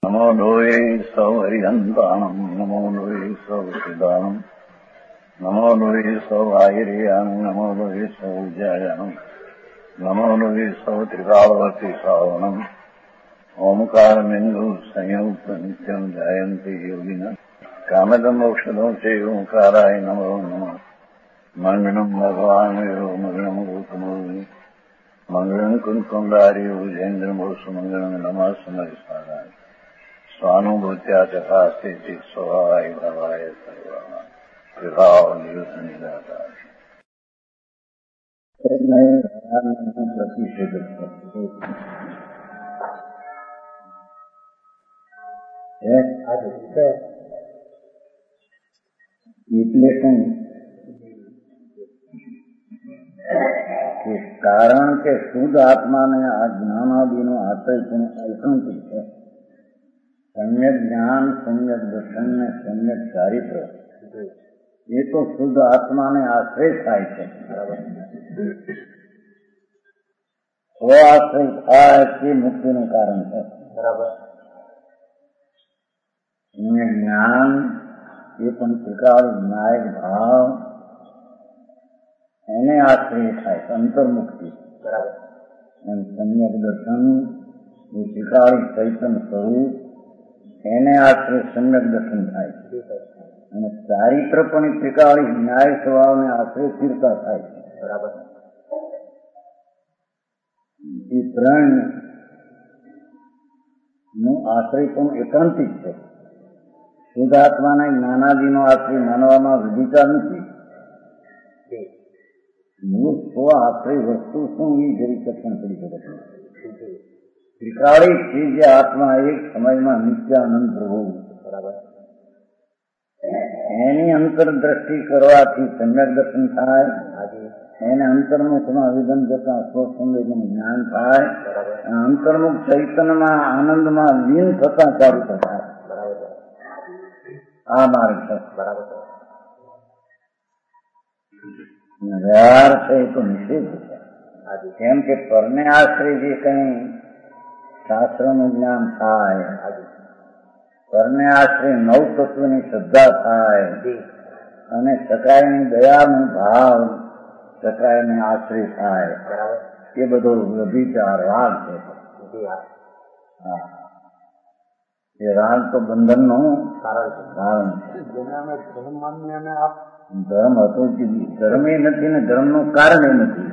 નમો લોહે સૌ હરિહંતાણમ નમો લોહે સૌ સિદાનમ નમો લોહે સૌ આયર્યાણમ નમો લોહે સૌ જયાણમ નમો લોહે સૌ ત્રિકાળવતી શ્રાવણમ ઓમકારમિંદુ સંયુક્ત નિત્યમ જાયંતિ યોગિના કામદમ ઔષધો છે ઓંકારાય નમો નમઃ મંગળમ ભગવાન વિરો મંગળમ ગૌતમોની મંગળમ કુંકુંડાર્યો જૈન્દ્રમો સુમંગળમ નમઃ સમરિસારાય સ્વાનુભૂત્યા ચકાસ્તે સ્વભાવાય ભવાય સર્વા વિભાવ નિયુત નિરાકાર એટલે કારણ કે શુદ્ધ આત્માને આ જ્ઞાનાદિનો આશ્રય પણ અલ્પંકિત છે. સમ્યક જ્ઞાન, સમ્યક દર્શન ને સમ્યક ચારિત્ર એ તો શુદ્ધ આત્માને આશ્રય થાય છે. સ્વ આશ્રય થાય તે મુક્તિનું કારણ છે. બરાબર. સમ્યક જ્ઞાન એ પણ ત્રિકાળ ન્યાય ભાવ એને આશ્રય થાય અંતર્મુક્તિ. બરાબર. અને સમ્યક દર્શન એ ત્રિકાળી ચૈતન્ય સ્વરૂપ એને આશ્રય સમ્યક દર્શન થાય. અને ચારિત્ર પણ ત્રિકાળી ન્યાય સ્વભાવને આશ્રય સ્થિરતા થાય છે. બરાબર. એ ત્રણ નું આશ્રય પણ એકાંતિક છે. શુદ્ધાત્માના જ્ઞાનાદિનો આશ્રય માનવામાં વિધિતા નથી. મૂળ સ્વ આશ્રય વસ્તુ શું એ જરી કથન કરી શકે છે. ત્રિકાળી છે જે આત્મા એક સમયમાં નિત્યાનંદ પ્રભુ. બરાબર. એની અંતરદ્રષ્ટિ કરવાથી સમ્યક દર્શન થાય. એને અંતર્મુખમાં વિધન જતા સ્વસંવેદન જ્ઞાન થાય. અંતર્મુખ ચૈતન્યમાં આનંદમાં લીન થતા ચારિત્ર થાય. બરાબર. આ માર્ગ છે. બરાબર. વ્યવહાર છે એ તો નિષેધ છે. કેમ કે પરને આશ્રય જે કઈ શાસ્ત્રનું જ્ઞાન થાય, પરને આશ્રય નવ તત્વની શ્રદ્ધા થાય અને સકાયની દયાનું ભાવ સકાયને આશ્રય થાય, એ બધો વ્યભિચાર રાગ છે. એ રાગ તો બંધનનું કારણ છે. ધર્મ હતો જ ધર્મ એ નથી ને ધર્મનું કારણ એ નથી.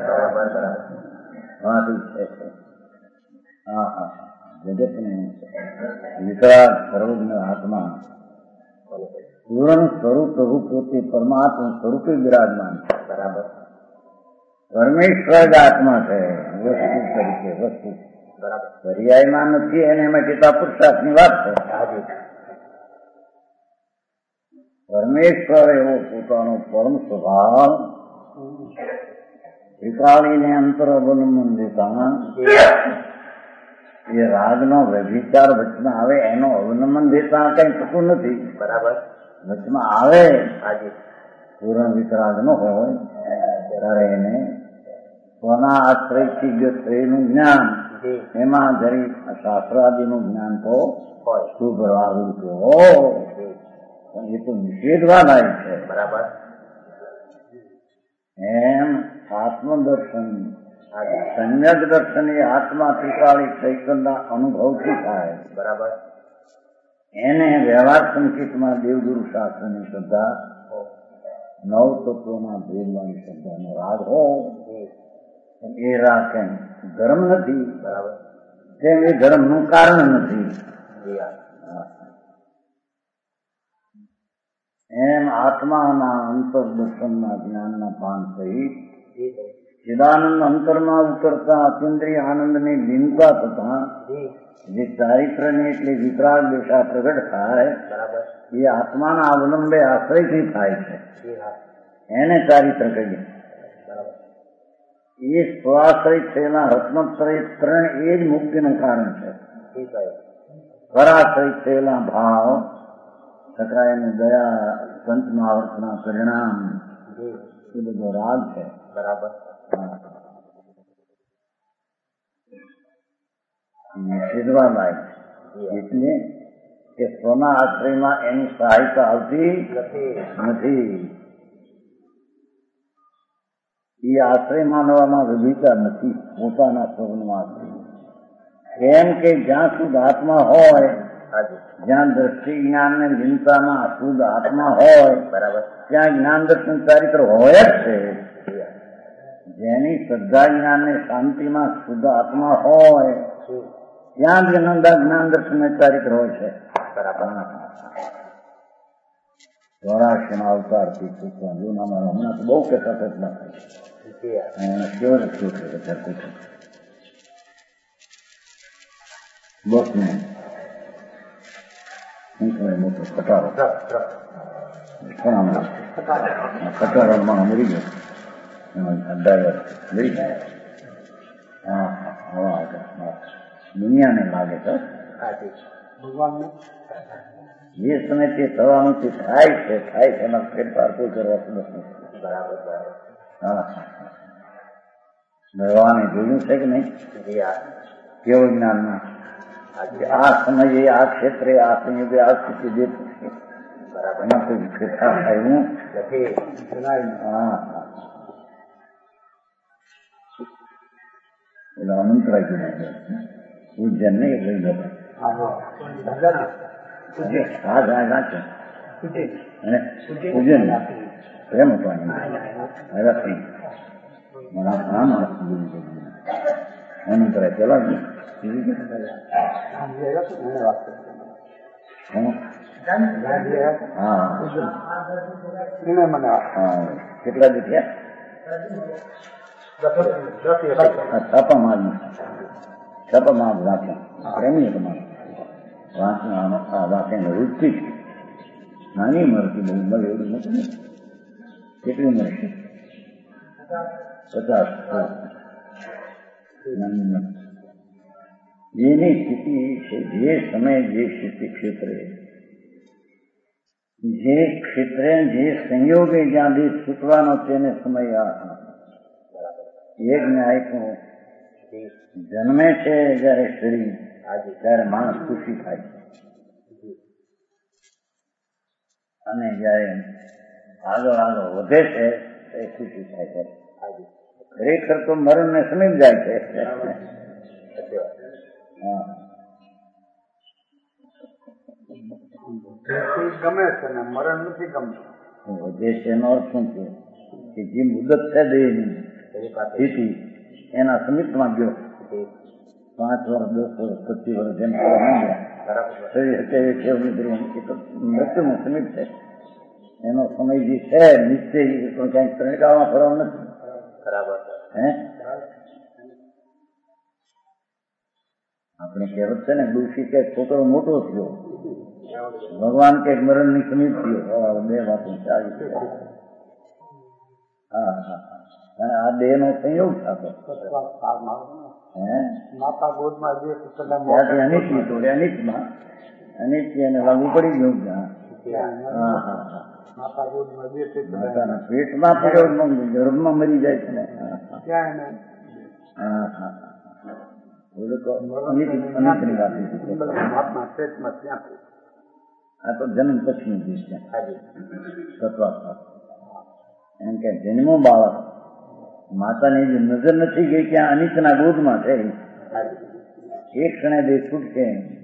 જગતને વિકરાળ સર્વજ્ઞ આત્મા પૂર્ણ સ્વરૂપ પ્રભુ પોતે પરમાત્મા સ્વરૂપે વિરાજમાન છે. બરાબર. પરમેશ્વર જ આત્મા છે વસ્તુ તરીકે. વસ્તુ બરાબર પર્યાયમાં નથી અને એમાં કેટલા પુરુષાર્થની વાત છે. પરમેશ્વર એવો પોતાનો પરમ સ્વભાવ ત્રિકાળીને અંતર અવલંબન દેતા એ રાગનો વ્યભિચાર વચમાં આવે એનો અવલંબન દેતા કઈ થતું નથી. બરાબર. વચમાં આવે પૂર્ણ વિતરાગ નો હોય ત્યારે એને સ્વના આશ્રયથી ગયેલું જ્ઞાન એમાં જરી શાસ્ત્રાદિનું જ્ઞાન તો શુભ રાગ એ તો નિષેધવા લાયક છે. બરાબર. એમ આત્મદર્શન સમ્યક દર્શન એ આત્મા ત્રિકાળી ચૈતન્ય અનુભવથી થાય. બરાબર. એને વ્યવહાર સંકેતમાં દેવગુરુ શાસ્ત્રની શ્રદ્ધા, નવ તત્વોના ભેદવાની શ્રદ્ધાનો રાગ હો એ રાગ કેમ ધર્મ નથી. બરાબર. કેમ એ ધર્મનું કારણ નથી. એમ આત્માના અંતર્દર્શનના જ્ઞાનના પાન સહિત ચિદાનંદ અંતરમાં ઉતરતા અતિન્દ્રિય આનંદની લીનતા થતા જે ચારિત્રને એટલે વિતરાગ દિશા પ્રગટ થાય એ આત્માના અવલંબે આશ્રયથી થાય છે. એને ચારિત્ર કહીએ. એ સ્વાશ્રય થયેલા રત્નોત્તરય ત્રણ એ જ મુક્તિનું કારણ છે. પરાશ્રય થયેલા ભાવ સકાયની દયા સંતમાવર્તના પરિણામ એ બધો રાગ છે. બરાબર. નિષેધવા લાયક એટલે કે સ્વના આશ્રયમાં એની સહાયતા આવતી નથી. એ આશ્રય માનવામાં વિભિતા નથી, પોતાના સ્વરૂપમાં આશ્રય. કેમ કે જ્યાં શુદ્ધ આત્મા હોય, જ્યાં દ્રષ્ટિ જ્ઞાન ને ચિંતામાં શુદ્ધ આત્મા હોય, બરાબર, ત્યાં જ્ઞાન દર્શન ચારિત્ર હોય જ છે. જેની શ્રદ્ધા જ્ઞાન ને શાંતિમાં શુદ્ધ આત્મા હોય, ત્યાં જ જ્ઞાન દર્શન ચારિત્ર હોય છે. ચોરાશીના અવતારથી શીખવા જૂનામાં હમણાં તો બહુ કહેતા પ્રયત્ન થાય કેવું શું છે બસ ને મોટો ખટારો ખટારામાં મરી ગયો ડ્રાઈવર મરી ગયા. હા હવા દુનિયાને લાગે છે ભગવાનને જે સમય તે થવાનું તે થાય છે એમાં ફેરફાર કોઈ કરવા નથી. બરાબર બરાબર. હા ભગવાને જોયું છે કે નહીં? કેવું જ્ઞાનમાં આ સમયે આ ક્ષેત્રે આ સંયોગે આ સ્થિતિ દેતું છે. બરાબર. એમાં કોઈ ફેરફાર થાય હું નથી. હા એટલે અનંતરાય ગયું ઉજ્જૈન નહીં લઈ જતા. ઉજ્જૈન પ્રેમ અનંતરાય પેલા કેટલા દી થયા? છાપામાં વાંચન પ્રેમી તમારે વાંચન વૃત્તિ નાની મળતી બહુ મળે એવું નથી. કેટલી મળશે? 50. જેની સ્થિતિ છે, જે સમય જે સ્થિતિ ક્ષેત્રે જે સંયોગે જ્યાં દેશ છૂટવાનો તેને સમય એક ન્યાયનું જન્મે છે જયારે શરીર ત્યારે માણસ ખુશી થાય છે, અને જયારે આગળ વધે છે એ ખુશી થાય છે. ખરેખર તો મરણ ને સમીપ જાય છે. ગમે છે ને મરણ નથી ગમતું. વધે છે એનો અર્થ શું છે કે જે મુદત છે દેહની સ્થિતિ એના સમીપમાં ગયો. 5 વર્ષ 10 વર્ષ 25 વર્ષ જેમ મૃત્યુનું સમીપ છે. એનો સમય જે છે નિશ્ચય ક્યાંક ત્રણકામાં ફરવા નથી. બરાબર. આપણે કહેવત છે ને ડોશી કે છોકરો મોટો થયો, ભગવાન કે મરણ ની સમીપ થયો. 2 વાતો ચાલી છે. આ દેહ નો સંયોગ થતો અનિત્ય એને લાગુ પડી ગયું. પેટમાં ગર્ભમાં મરી જાય છે ને. આ તો જન્મ પછીનું દેશ છે. એમ કે જન્મો બાળક માતાની જે નજર નથી ગઈ કે અનિતના ગોદમાં છે, એક ક્ષણે દેહ છૂટશે.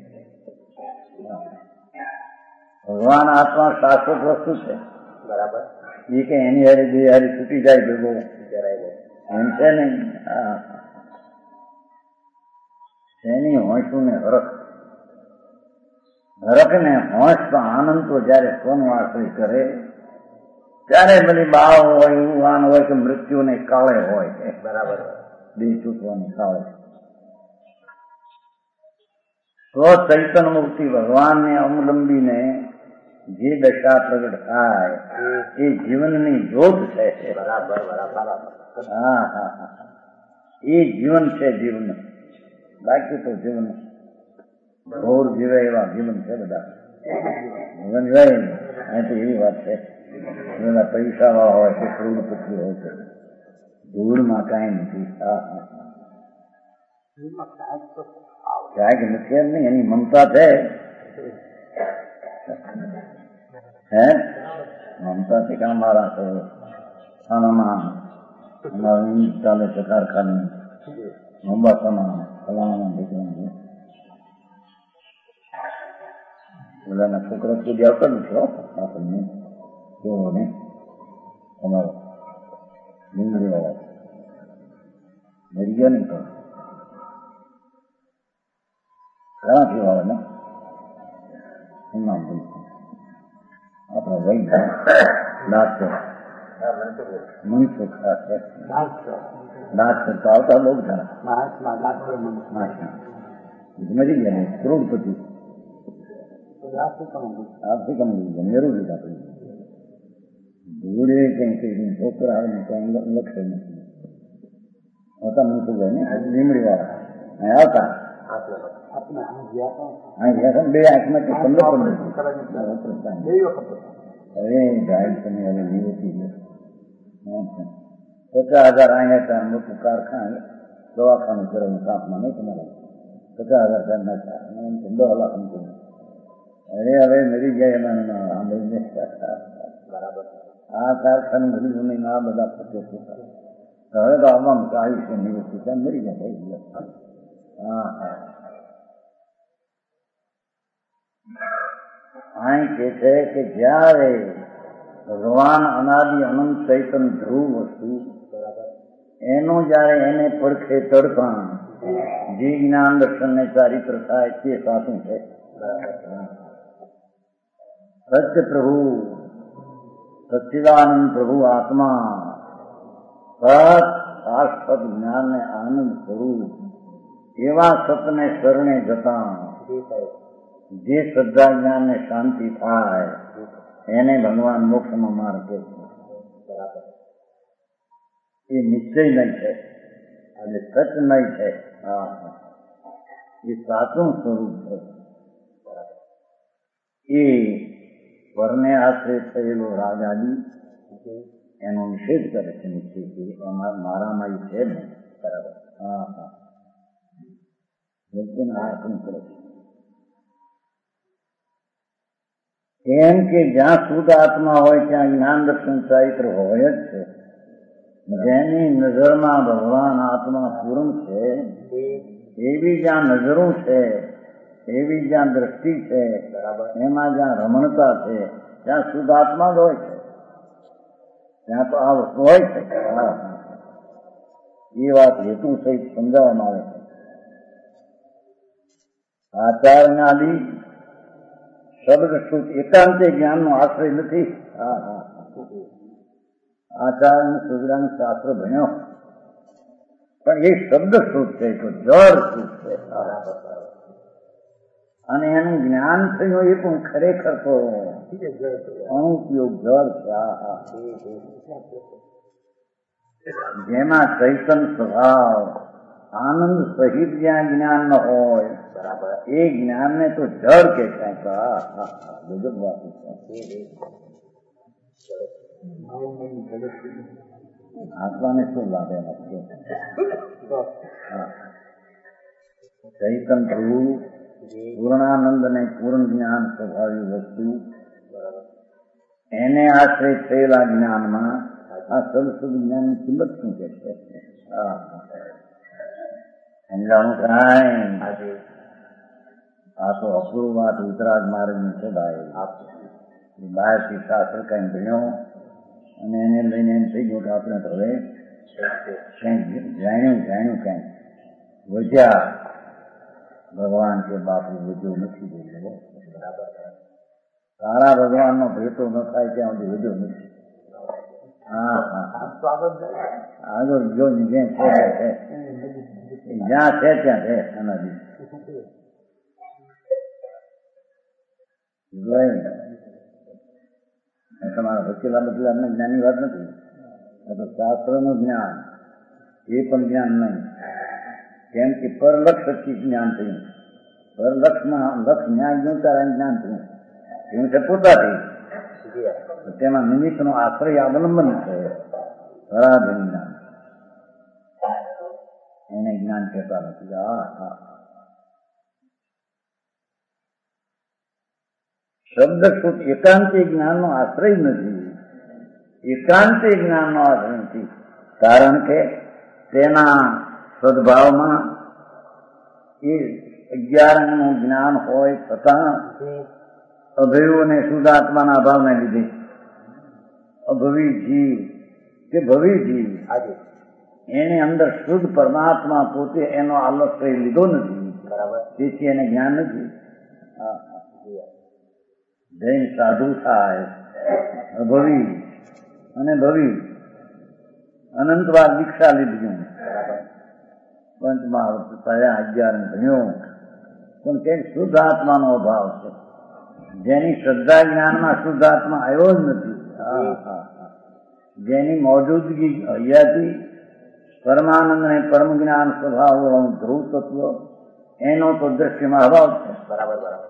ભગવાન આત્મા શાશ્વત વસ્તુ છે. બરાબર. એ કે એની હારી દેહ હારી છૂટી જાય ભેગો એમ છે ને. એની હોંશું ને હરખ ને હોંશ તો આનંદ તો જયારે સોનું આશ્રય કરે ત્યારે બધી બાળ હોય, યુવાન હોય કે મૃત્યુને કાળે હોય. બરાબર. દેહ છૂટવાની કાળે સ્વચૈતન મુક્તિ ભગવાનને અવલંબીને જે દશા પ્રગટ થાય એ જીવનની જ્યોત છે. બરાબર બરાબર. એ જીવન છે. જીવન બાકી તો જીવન ઘોર જીવે એવા જીવન છે. બધા જીવન જાય ને અહીં તો એવી વાત છે. બધા પૈસા વાળા હોય છે, કરોડપતિ હોય છે, ધૂળમાં કાંઈ નથી. ક્યાંક નથી એમ નહીં. એની મમતા છે है ममता टीका मारा तो खाना ચાલે છે કારખાને મોબાસામાં ફલાણામાં ઠેકાણે ઓલાના છોકરા સુધી આવતા નથી આપણને કેવો ને અમારો ડુંગળી વાળા મરી ગયા નહીં પણ ઘણાથી વાળા ને શું નામ બોલતું આપણા વૈદ ડાક્ટર મનસુખ ડાક્ટર તો આવતા બહુ સારા મરી ગયા ને કરોડપતિ આફ્રિકા મળી ગયા મેરું લીધા પડી ધૂળે કંઈ છોકરા આવે ને કંઈ લક્ષ્ય નથી આવતા મનસુખ ને લીમડી વાળા અહીં આવતા બે આંખમાં અરે ગાય તમે હવે લીધી 50,000 અહીંયા હતા મોટું કારખાને દવાખાનું કરેલું કાપમાં નહીં તમારે 50,000 ના 10 લાખ નું અરે હવે મરી ગયા એમાં સાંભળીને બરાબર આ કારખાનું ગરીબો નહીં આ બધા ફતે હવે તો આવવાનું આયુષ્ય નિવૃત્તિ ત્યાં મરી ગયા થઈ હા હા અહીં કે છે કે જ્યારે ભગવાન અનાદિ અનંત ચૈતન ધ્રુવ વસ્તુ એનું જયારે એને પડખે તડકાણ જે જ્ઞાન દર્શન ને ચારિત્ર થાય તે સાચું છે સત્ય પ્રભુ સચ્ચિદાનંદ પ્રભુ આત્મા સત શાશ્વત જ્ઞાન ને આનંદ સ્વરૂપ એવા સતને શરણે જતા જે શ્રદ્ધા જ્ઞાન ને શાંતિ થાય એને ભગવાન મોક્ષમાં માર્ગે બરાબર એ નિશ્ચય નહીં છે એટલે સચ નહીં છે હા એ સાચું સ્વરૂપ છે એ પરને આશ્રય થયેલો રાજાજી એનો નિષેધ કરે છે નિશ્ચયથી મારામાં એ છે ને બરાબર હા હા વ્યક્તિને આકર્ષણ કરે છે એમ કે જ્યાં શુદ્ધ આત્મા હોય ત્યાં જ્ઞાન દર્શન ચારિત્ર હોય જ છે જેની નજરમાં ભગવાન આત્મા પૂર્ણ છે એવી જ્યાં નજરો છે એવી જ્યાં દ્રષ્ટિ છે એમાં જ્યાં રમણતા છે ત્યાં શુદ્ધ આત્મા જ હોય છે ત્યાં તો આ વસ્તુ હોય છે એ વાત હેતુ સહિત સમજાવવામાં આવે છે આચાર્યાદિ શબ્દ શ્રુત એકાંતે જ્ઞાનનો આશ્રય નથી આચાર્ય સુગરાનું શાસ્ત્ર ભણ્યો પણ એ શબ્દ શ્રુત છે તો જળ શ્રુત છે અને એનું જ્ઞાન થયું એ પણ ખરેખર તો અનુપયોગ જળ છે જેમાં ચૈતન સ્વભાવ આનંદ સહિત જ્યાં જ્ઞાન ન હોય એ જ્ઞાન ને તો જળ કે ગજબ વાત આત્માને શું લાગે ચૈતન પ્રભુ પૂર્ણાનંદ અને પૂર્ણ જ્ઞાન સ્વભાવી વસ્તુ એને આશ્રય થયેલા જ્ઞાનમાં આ સદસુદ જ્ઞાનની કિંમત શું કે છે સમજાણું કાંઈ આ તો અપૂર્વ વાત ઉતરાજ માર્ગની છે ભાઈ બહારથી શાસ્ત્ર કઈ ભણ્યો અને એને લઈને એમ થઈ ગયું કે આપણે તો હવે જાણ્યું કઈ વધ્યા ભગવાન કે બાપુ વધ્યો નથી બોલ્યો બરાબર સારા ભગવાનનો ભેટો ન થાય ત્યાં સુધી વધ્યો નથી હા હા આગળ જો જ્યાં છે જ્યાં છે ત્યાં છે આનાથી તમારા વકીલા બકીલા જ્ઞાનની વાત નથી તો શાસ્ત્રનું જ્ઞાન એ પણ જ્ઞાન નહીં કેમ કે પરલક્ષથી જ્ઞાન થયું પરલક્ષમાં લક્ષ જ્ઞાન ગયું તારા જ્ઞાન થયું એવું છે પોતાથી તેમાં નિમિત્તનો આશ્રય અવલંબન છે પરાધીન જ્ઞાન એને જ્ઞાન કહેતા નથી શબ્દ શુદ્ધ એકાંતિક જ્ઞાનનો આશ્રય નથી. એકાંતિક જ્ઞાનનો આશ્રય નથી, કારણ કે તેના સદભાવમાં એ 11 નું જ્ઞાન હોય છતાં અભેય અને શુદ્ધાત્માના અભાવને લીધે અભવી જીવ કે ભવી જીવ એની અંદર શુદ્ધ પરમાત્મા પોતે એનો આલસ્ય લીધો નથી. બરાબર, તેથી એને જ્ઞાન નથી. જૈન સાધુ થાય અભવી અને ભવી અનંતવાર દીક્ષા લીધી, પંચમહાવૃત થયા, 11 ભણ્યો, પણ તે શુદ્ધ આત્માનો અભાવ છે. જેની શ્રદ્ધા જ્ઞાનમાં શુદ્ધ આત્મા આવ્યો જ નથી, જેની મોજૂદગી હૈયાથી પરમાનંદ અને પરમ જ્ઞાન સ્વભાવ ધ્રુવ તત્વ એનો તો દ્રશ્યમાં અભાવ છે. બરાબર બરાબર.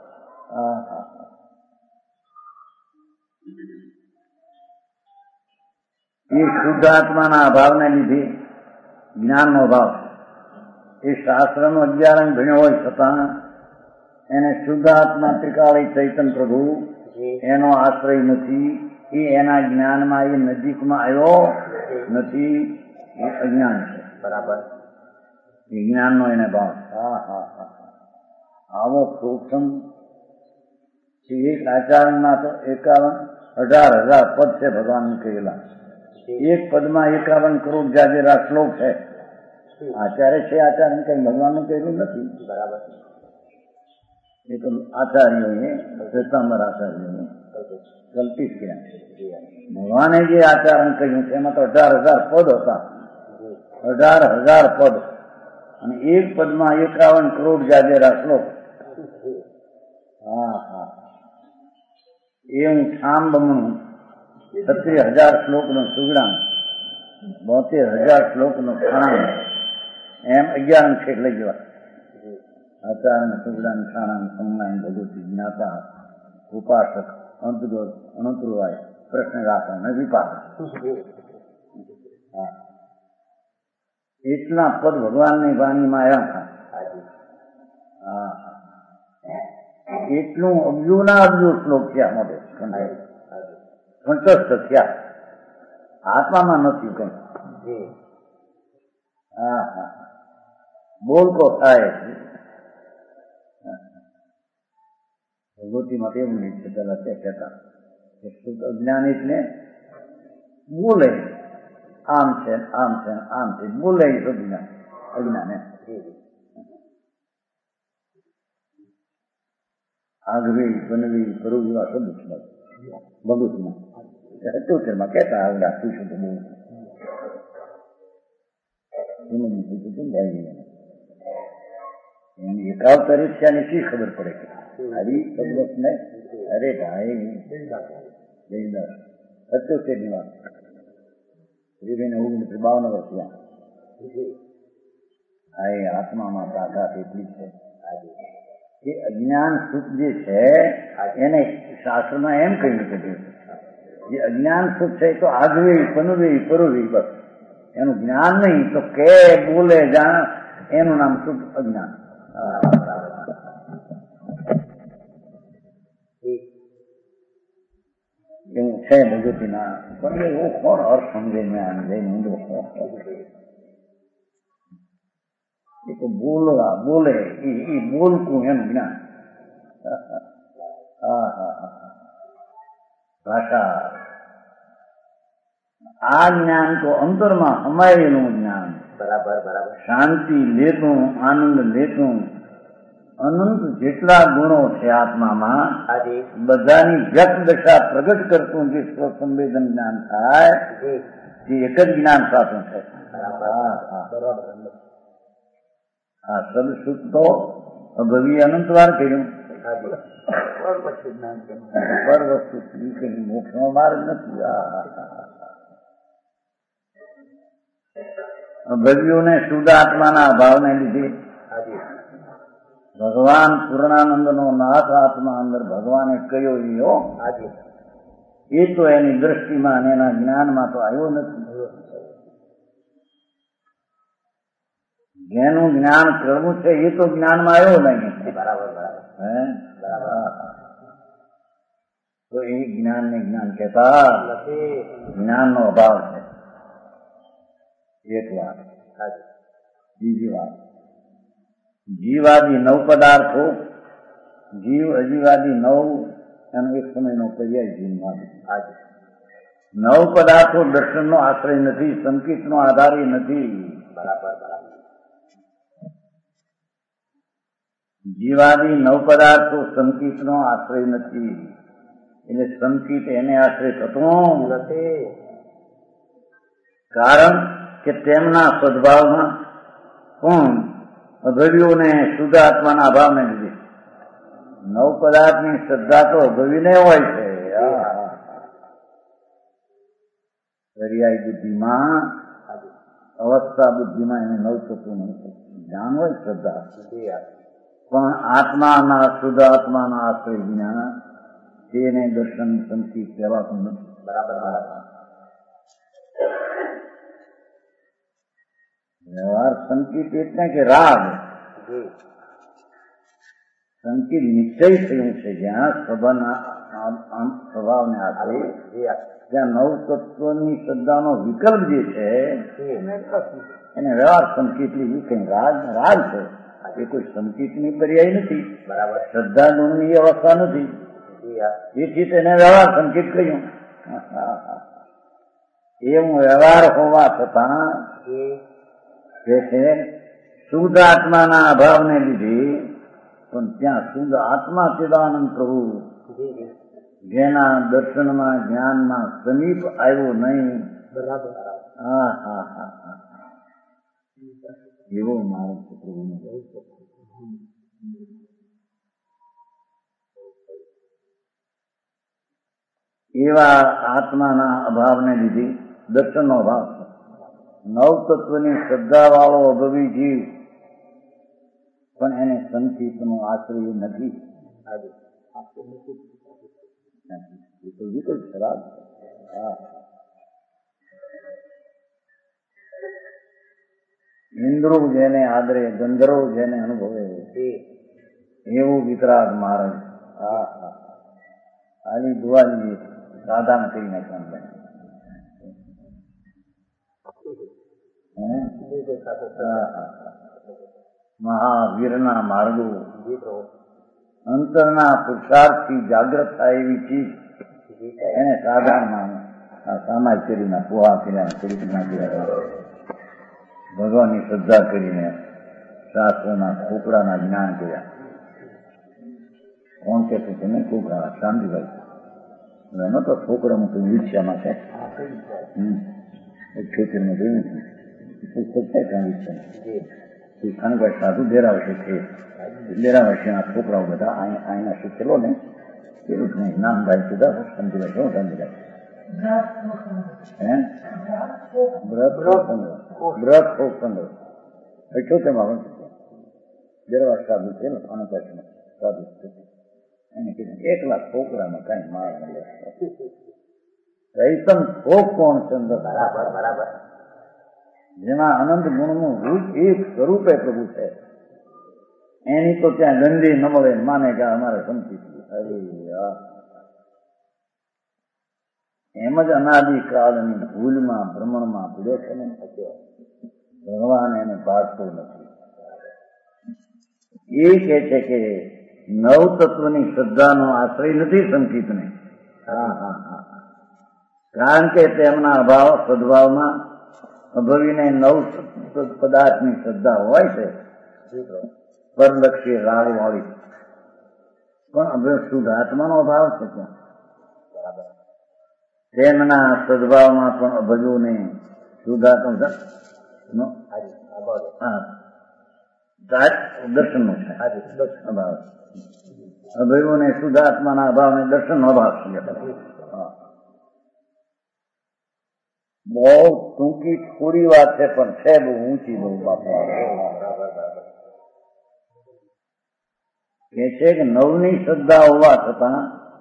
એ શુદ્ધ આત્માના અભાવને લીધે જ્ઞાનનો અભાવ છે. એ શાસ્ત્રનો 11 ભણ્યો હોય છતાં એને શુદ્ધ આત્મા ત્રિકાળી ચૈતન્ય પ્રભુ એનો આશ્રય નથી. એ એના જ્ઞાનમાં એ નજીકમાં આવ્યો નથી. એ અજ્ઞાન છે. બરાબર, વિજ્ઞાનનો એને ભાવ. આવો સૂક્ષ્મ એક આચાર્યના તો 18,000 પદ છે ભગવાન કહેલા. એક પદમાં 51 કરોડ જાજેરા શ્લોક છે. આચાર્ય છે, આચાર્ય કઈ ભગવાનનું કહેલું નથી. બરાબર, એ તો આચાર્યોએ શ્વેતાંબર આચાર્યોએ કલ્પિત કર્યા. ભગવાને જે આચારણ કહ્યું છે એમાં તો 18,000 પદ હતા. 18,000 પદ અને એક પદમાં 51 કરોડ જાજેરા શ્લોક. એવું ઠામ બમણું 36,000 શ્લોકનો સુગડાન, 72,000 શ્લોકનો ખાણ, એમ 11 છેક લઈ જવા. આચાર્ય સુગડાન ખાણ સંજ્ઞાન ભગવતી જ્ઞાતા ઉપાસક અંતગોર અનંતરુવાય પ્રશ્ન રાખવા અને વિપાક. એટલા પદ ભગવાનની વાણીમાં આવ્યા હતા. એટલું અબજોના અબજો શ્લોક થયા મોટે કંઠસ્થ થયા. આત્મામાં નથી કઈ. બોલકો થાય. ભગવતી માટે એવું નહીં છે. પેલા તે કહેતા અજ્ઞાન એટલે બોલે આમ છે આમ છે આમ છે, બોલે એ અજ્ઞાન. અજ્ઞાન આગવી બનવી કરું એવા શબ્દ છે ભગવતીમાં. 77 કહેતા આવડા શું શબ્દ બહુ એની એકાવતરી ત્યાંની શી ખબર પડે કે હરી ભગવત ને. અરે ભાઈ જયદાસ 77 વાત. 1952 વર્ષ ત્યાં. આ એ આત્મામાં તાકાત એટલી છે કે અજ્ઞાન સુખ જે છે એને શાસ્ત્રમાં એમ કહ્યું કે જે અજ્ઞાન સુખ છે તો આગવી પનવી પરવી, બસ એનું જ્ઞાન નહીં. તો કે બોલે જાણ એનું નામ શુદ્ધ અજ્ઞાન. એવું છે ભગવતીના. પણ એવું કોણ અર્થ સમજે? મેં જઈને ઊંધો એ તો બોલવા બોલે એ બોલકું એનું જ્ઞાન. ભાષા આ જ્ઞાન તો અંતરમાં સમાયેલું જ્ઞાન. બરાબર બરાબર. શાંતિ લેતું, આનંદ લેતું, અનંત જેટલા ગુણો છે આત્મામાં બધાની વ્યક્ત દશા પ્રગટ કરતું જે સ્વસંવેદન જ્ઞાન થાય તે એક જ જ્ઞાન સાચું છે. આ સદ સુખ તો અભવી અનંતવાર કહ્યું. પર વસ્તુ કહ્યું મોક્ષનો માર્ગ નથી. અભવ્યોને શુદ્ધ આત્માના અભાવને લીધે ભગવાન પૂર્ણાનંદ નો નાથ આત્મા અંદર ભગવાને કયો એવો એ તો એની દ્રષ્ટિમાં અને એના જ્ઞાનમાં તો આવ્યો નથી. જેનું જ્ઞાન કરવું છે એ તો જ્ઞાનમાં આવ્યો નહીં. બરાબર બરાબર. તો એ જ્ઞાનને જ્ઞાન કહેતા નથી. જ્ઞાનનો અભાવ છે. એક વાત. બીજી વાત, જીવાદી નવ પદાર્થો, જીવ અજીવાદી નવ એનો એક સમયનો પર્યાય જીવમાં. નવ પદાર્થો દર્શનનો આશ્રય નથી, સંકેતનો આધાર નથી. બરાબર બરાબર. જીવાદી નવ પદાર્થો સંકેતનો આશ્રય નથી, એટલે સંકેત એને આશ્રય થતો નથી. કારણ કે તેમના સદભાવમાં પણ અભવ્યોને શુદ્ધ આત્માના અભાવને લીધે નવ પદાર્થની શ્રદ્ધા તો અભવીને હોય છે. પર્યાય બુદ્ધિમાં, અવસ્થા બુદ્ધિમાં એને નવ થતું નથી. જ્ઞાન હોય શ્રદ્ધા, પણ આત્માના શુદ્ધ આત્માના આશ્રય વિના તેને દર્શન સંકેત કહેવાતું નથી. બરાબર બરાબર. વ્યવહાર સંકેત એટલે કે રાગ. સંકેત નિશ્ચય થયું છે જ્યાં સ્વભાવને આધારે, ત્યાં નવ તત્વની શ્રદ્ધાનો વિકલ્પ જે છે એને વ્યવહાર સંકેત લીધું છે. રાગ છે એ કોઈ સંકેતની પર્યાય નથી. બરાબર. શ્રદ્ધા ગુણની અવસ્થા નથી, એથી તેને વ્યવહાર સંકેત કહ્યું. એવું વ્યવહાર હોવા છતાં કે છે શુદ્ધ આત્માના અભાવને લીધે, પણ ત્યાં શુદ્ધ આત્મા ચિદાનંદ પ્રભુ જેના દર્શનમાં જ્ઞાનમાં સમીપ આવ્યો નહીં. બરાબર. હા હા હા હા, એવો માર્ગ છે પ્રભુનો. એવા આત્માના અભાવને લીધે દર્શનનો અભાવ છે. નવ તત્વની શ્રદ્ધા વાળો અભવી જીવ પણ એને સંકેતનો આશ્રય નથી. એ તો વિકલ્પ ખરાબ છે. ઇન્દ્રો જેને આદરે, ગંધર્વ જેને અનુભવે એવું વિતરાગ માર્ગ. ખાલી દુઆલી સાધાન કરી નાખવાનું. મહાવીરના માર્ગો, અંતરના પુરુષાર્થથી જાગ્રત થાય એવી ચીજ એને સાધારણમાં સામાજ કરીને પોહા કર્યા, ચરિત્રના કર્યા, ભગવાનની શ્રદ્ધા કરીને શાસ્ત્રોના ખોકડાના જ્ઞાન કર્યા. કોણ કે તમે ખોકડા? શાંતિભાઈ એનો તો ખોકડામાં કોઈ વિછ્યામાં છે. એક ખેતરમાં જોયું પુસ્તક છે ત્યાં વિછ્યા ખાનભાઈ સાધુ ડેરાવશે છે. ડેરાવશેના છોકરાઓ બધા અહીંના શીખેલો ને એવું જ નહીં. નામભાઈ સુધા શાંતિભાઈ શું શાંતિભાઈ વ્રત સંગ્રહ એટલું તેમાં ડેરાવા સાધુ છે ને ખાનભાઈ સાધુ એને કીધું 1 લાખ છોકરામાં કઈ માર મળે. રૈતમ ભોગ કોણ ચંદ્ર. બરાબર બરાબર. જેમાં અનંત ગુણનું રૂપ એક સ્વરૂપે પ્રભુ છે, એની તો ત્યાં ગંદી ન મળે. માને કે અમારે સમજી એમ જ અનાદિકાળની ભૂલમાં ભ્રમણમાં પડ્યો છે ને, ભગવાન એને ભાગતો નથી. એ કહે છે કે નવ તત્વની શ્રદ્ધાનો આશ્રય નથી સંકેતને. કારણ કે તેમના અભાવ સદભાવમાં અભવીને નવ પદાર્થની શ્રદ્ધા હોય છે, પરલક્ષી રાગ વાળી, પણ હવે શુદ્ધ આત્માનો અભાવ છે ત્યાં. તેમના સદભાવમાં પણ અભજોને શુદ્ધ આત્મા દર્શનનો છે અભાવ. અભયોને શુદ્ધ આત્માના અભાવને દર્શનનો અભાવ છે. બહુ ટૂંકી થોડી વાત છે, પણ છે બહુ ઊંચી. બહુ બાપા કે છે કે નવની શ્રદ્ધા હોવા છતાં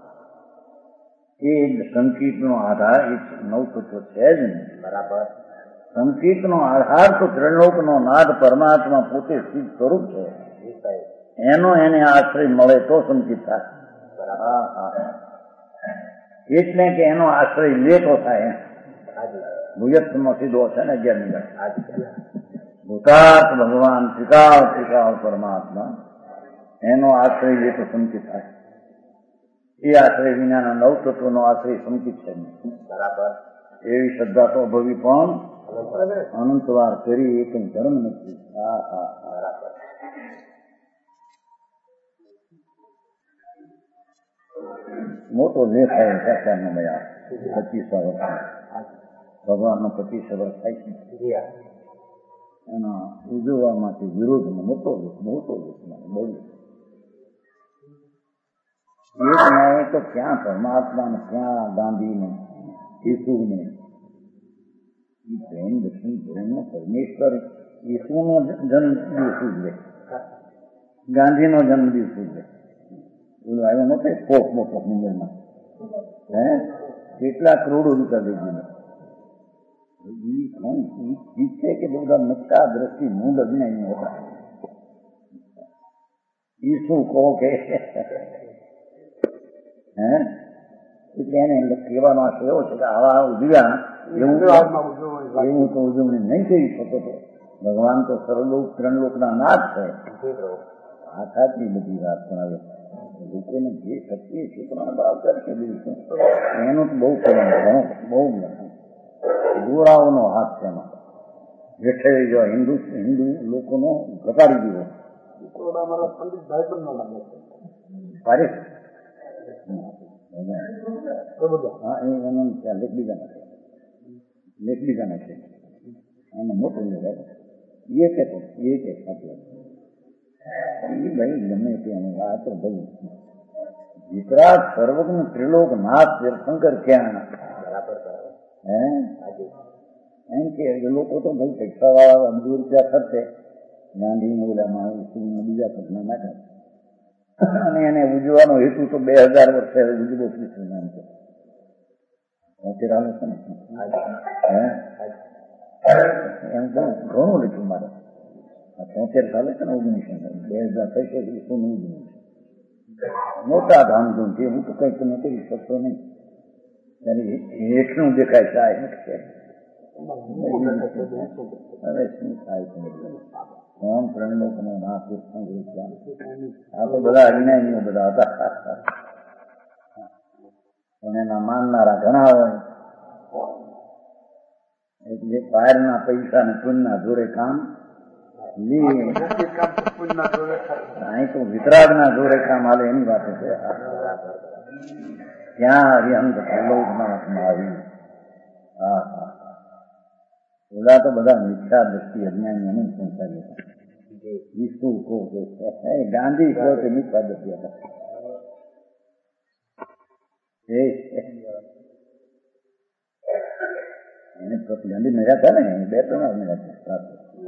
એ સંકેતનો આધાર એ નવ તત્વ છે જ નહીં. બરાબર. સંકેતનો આધાર તો ત્રિલોકનો નાદ પરમાત્મા પોતે સ્થિત સ્વરૂપ છે. એનો એને આશ્રય મળે તો સંકેત થાય. એટલે કે એનો આશ્રય લે તો થાય. હાજી ભૂયત્વનો સીધો છે ને 11 હાજી ભૂતાર્થ ભગવાન ત્રિકાળ પરમાત્મા એનો આશ્રય લે તો સંકિત થાય. એ આશ્રય વિનાના 9 તત્વનો આશ્રય સંકિત છે. બરાબર એવી શ્રદ્ધા તો ભવી પણ અનંતવાર કરી એ કઈ ધર્મ નથી. બરાબર મોટો લેખ આવ્યો શાસ્ત્રનો મયા 25 વર્ષ ભગવાનનો 25 વર્ષ થાય છે. જી હા એના ઉજવવા માટે વિરોધમાં મોટો લેખ બહુ એક ન્યાય તો ક્યાં પરમાત્મા ને ક્યાં ગાંધી ને ઈસુને પ્રેમ દર્શન પ્રેમનો પરમેશ્વર ઈસુનો જન્મદિવસ ઉજવે, ગાંધીનો જન્મદિવસ ઉજવે. ઓલો આવ્યો નતો પોપ મોટો મુંબઈમાં, કેટલા કરોડો રૂપિયા લઈ ગયેલા. છે કે બધા નક્કા દ્રષ્ટિ મૂળ અજ્ઞાની હતા. ઈસુ કહો કે એટલે એને કહેવાનો આશય એવો છે કે આવા ઉજવ્યા એવું તો ઉજવણી નહીં થઈ શકો. ભગવાન તો સર્વલોક 3 લોકના નાથ છે. આ સાચી બધી વાત પણ હવે લોકોને જે શક્તિ છે પણ ભાવ કરશે બિલકુલ એનું તો બહુ કરવાનું બહુ ગોરાઓનો હાથ છે એમાં. જેઠે જો હિન્દુ લોકોનો ઘટાડી દીધો. પંડિતભાઈ પણ ન લાગે અરે હા એ એનું લેખ બીજાના છે અને મોટું એ કે સાચું એ ભાઈ ગમે ત્યાં આ તો ભાઈ વિતરાગ સર્વજ્ઞ ત્રિલોક નાથ તીર્થંકર ક્યાં એમ કે લોકો તો ભાઈ પૈસા વાળા 2 રૂપિયા ખર્ચે ગાંધી ઓલામાં બીજા ઘટના માટે અને એને ઉજવાનો હેતુ તો 2000 વર્ષે ઉજવો કૃષ્ણ નામ છે. એમ ઘણું લખ્યું મારે 73 ચાલે છે ને 2000 થશે ઈસુનું ઉજવું મોટા ધામધૂમથી. હું તો કઈ તમે કરી શકતો નહીં. ત્યારે હેઠનું દેખાય છે હવે શું થાય છે? કોણ પ્રણલોકનો ના તીર્થંકર આ તો બધા અજ્ઞાનીઓ બધા હતા પણ એના માનનારા ઘણા હોય. એટલે બહારના પૈસા ને પુણ્યના જોરે કામ અહીં તો વિતરાગના જોરે કામ હાલે એની વાત છે. ત્યાં હરિહંત પ્રલોકનાથમાં આવી. ઓલા તો બધા મિથ્યા દ્રષ્ટિ અજ્ઞાની એનું સંસારી હતા. ઈસુ કહો કે ગાંધી કહો કે મિથ્યા દ્રષ્ટિ હતા. એને ગાંધી મેળ્યા હતા ને 2-3 વાર મેળ્યા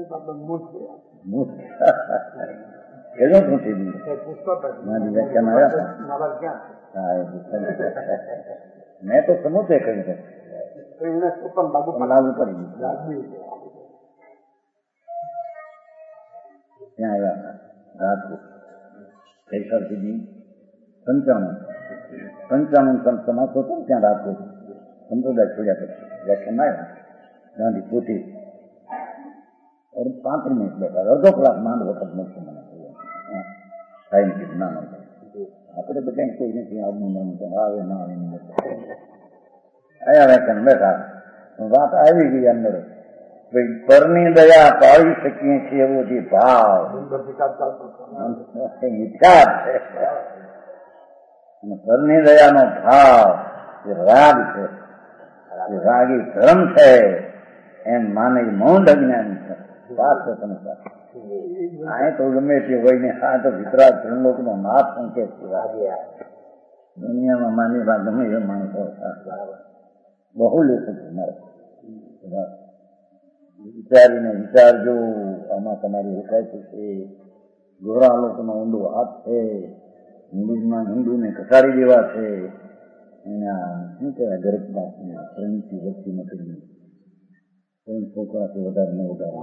એનો પૂછી દીધું ગાંધી વ્યાખ્યાન આવ્યા હતા. મેં તો સમૂચે કહ્યું છે લાગુ પડી ગયું. ત્યાં આવ્યા હતા રાજકોટ કૈસરથી 55 સમાસો હતો ત્યાં રાજકોટ સંપ્રદાય છોડ્યા પછી વ્યાખ્યાન આવ્યા. ગાંધી પોતે 35 મિનિટ બેઠા, અડધો કલાક માંડ વખત મળશે મને ટાઈમ કીધું ના મળે. આપણે બધા કોઈ નથી આજનું આવે ના આવે આયા વ્યાખ્યાન બેઠા. વાત આવી ગઈ અંદર પરની દયા પાવી શકીએ છીએ એવો જે ભાવ વિચાર છે અને પરની દયાનો ભાવ એ રાગ છે, એ રાગી ધર્મ છે એમ માને મૌન અજ્ઞાન છે. વાત છે સંસાર આ તો ગમે તે હોય ને આ તો વિતરાગ ત્રણલોક નો નાથ સંકેત છે. દુનિયામાં માની વાત ગમે એ માણસો બહુ લેખો છે મારે વિચારીને વિચારજો. આમાં તમારી હિકાયત છે. ગોરા લોકોનો ઊંડો હાથ છે. હિન્દુને કસાડી દેવા છે. એના શું કહેવાય ગર્ભમાં પ્રેમથી વચ્ચે નથી છોકરાથી વધારે ન વધારે.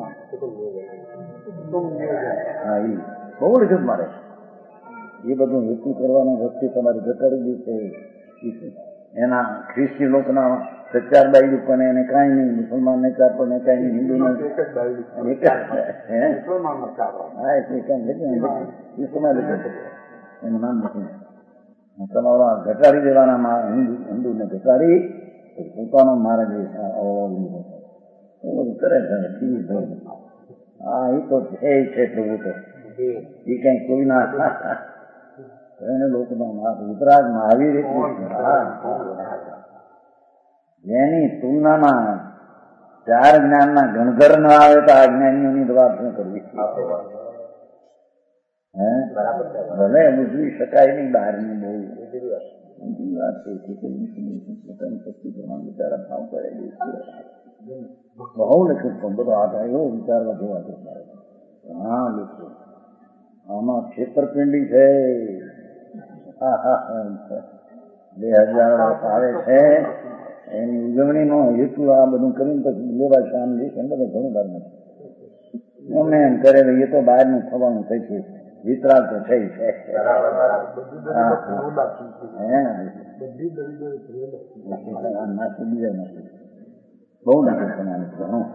હા એ બહુ લીધું મારે. એ બધું હેતુ કરવાની વસ્તુ તમારી ઘટાડી દેશે. એના ખ્રિસ્તી લોકોના 4 બાયુ પણ એને કાંઈ નહીં, મુસલમાન ને 4 પણ કાંઈ નહીં, હિન્દુ એક જ બાયડી હા એટલે કાંઈ એનું નામ નથી. તમારો ઘટાડી દેવાના હિન્દુને ઘટાડી પોતાનો માર્ગ કરે છે. હા એ તો છે પ્રભુ તો એ કઈ કોઈ ના એને લોકોનો વિતરાગ મહાવીર જેની તુલનામાં 4 જ્ઞાનના ગણધર ના આવે તો આ જ્ઞાનીઓની વાત શું કરવી? ભલે બુજવી શકાય નહીં બહારની બહુ વાત છે. બિચારા ભાવ કરેલી બહુ લખ્યું પણ બધો આ એવો વિચારવા જેવા છે. હા લોકો આમાં છેતરપિંડી છે. 2000 વર્ષ આવે છે એની ઉજવણીનો હેતુ આ બધું કરીને પછી લેવા શામ જઈશ એમ બધું ઘણું બહાર નથી અમે એમ કરે એ તો બહારનું થવાનું થઈ છે. વિતરાગ તો થઈ છે. બહુ નથી ઘણું.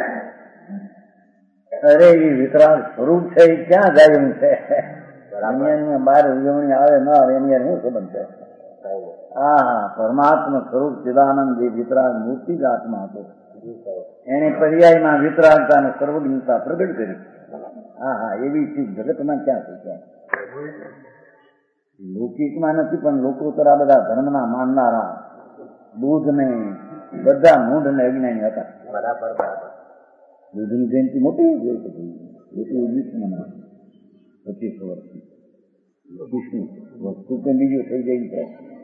અરે એ વિતરાગ સ્વરૂપ છે એ ક્યાં ગાયું છે? બહાર ઉજવણી આવે ન આવે એની શું સંબંધ છે? હા પરમાત્મા સ્વરૂપ ચિદાનંદ જે વિતરાગ મૂર્તિ જ આત્મા હતો એને પર્યાયમાં વિતરાગતા અને સર્વજ્ઞતા પ્રગટ કરી. હા એવી ચીજ જગતમાં ક્યાં છે? ક્યાં લૌકિકમાં નથી પણ લોકો તરા બધા ધર્મના માનનારા બુદ્ધ ને બધા મૂઢ ને અજ્ઞાની હતા. બરાબર બુદ્ધની જયંતિ મોટી જોઈ હતી 25 વર્ષથી વિષ્ણુ વસ્તુ કે બીજું થઈ જાય છે.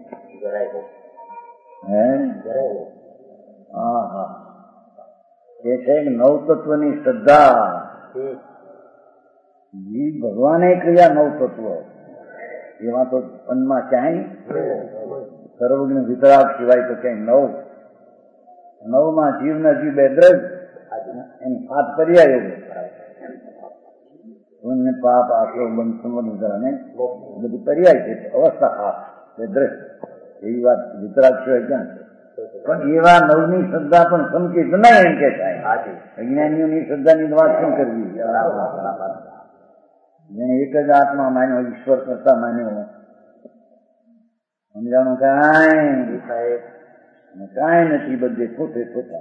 હા એ છે નવ તત્વની શ્રદ્ધા. જીવ ભગવાને ક્રિયા 9 તત્વ એમાં તો પનમાં ક્યાંય સર્વજ્ઞ વિતરાગ સિવાય તો ક્યાંય 9 માં જીવ ના જીવ 2 દ્રજ એની 7 પર્યાયો પુણ્ય પાપ આશરો બંધ સંબંધ બધી પર્યાય છે. અવસ્થા 7 દ્રજ એવી વાત વિતરાગ સિવાય ક્યાં છે? પણ એવા 9ની શ્રદ્ધા પણ સંકેત ના એમ કે થાય. અજ્ઞાનીઓની શ્રદ્ધાની વાત શું કરવી? જેને એક જ આત્મા માન્યો, ઈશ્વર કરતા માન્યો, સમજાણું કાંઈ નથી, બધે ખોટે ખોટા.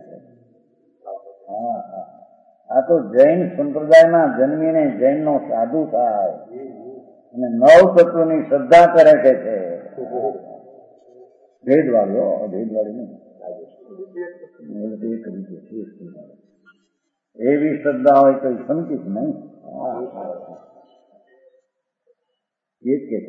આ તો જૈન સંપ્રદાયમાં જન્મીને જૈનનો સાધુ થાય અને 9 તત્વની શ્રદ્ધા કરે કે છે. ભેદવાળો અભેદવાળી નહીં, એક રીતે એવી શ્રદ્ધા હોય તો સંકિત નહીં. એ જ કે છે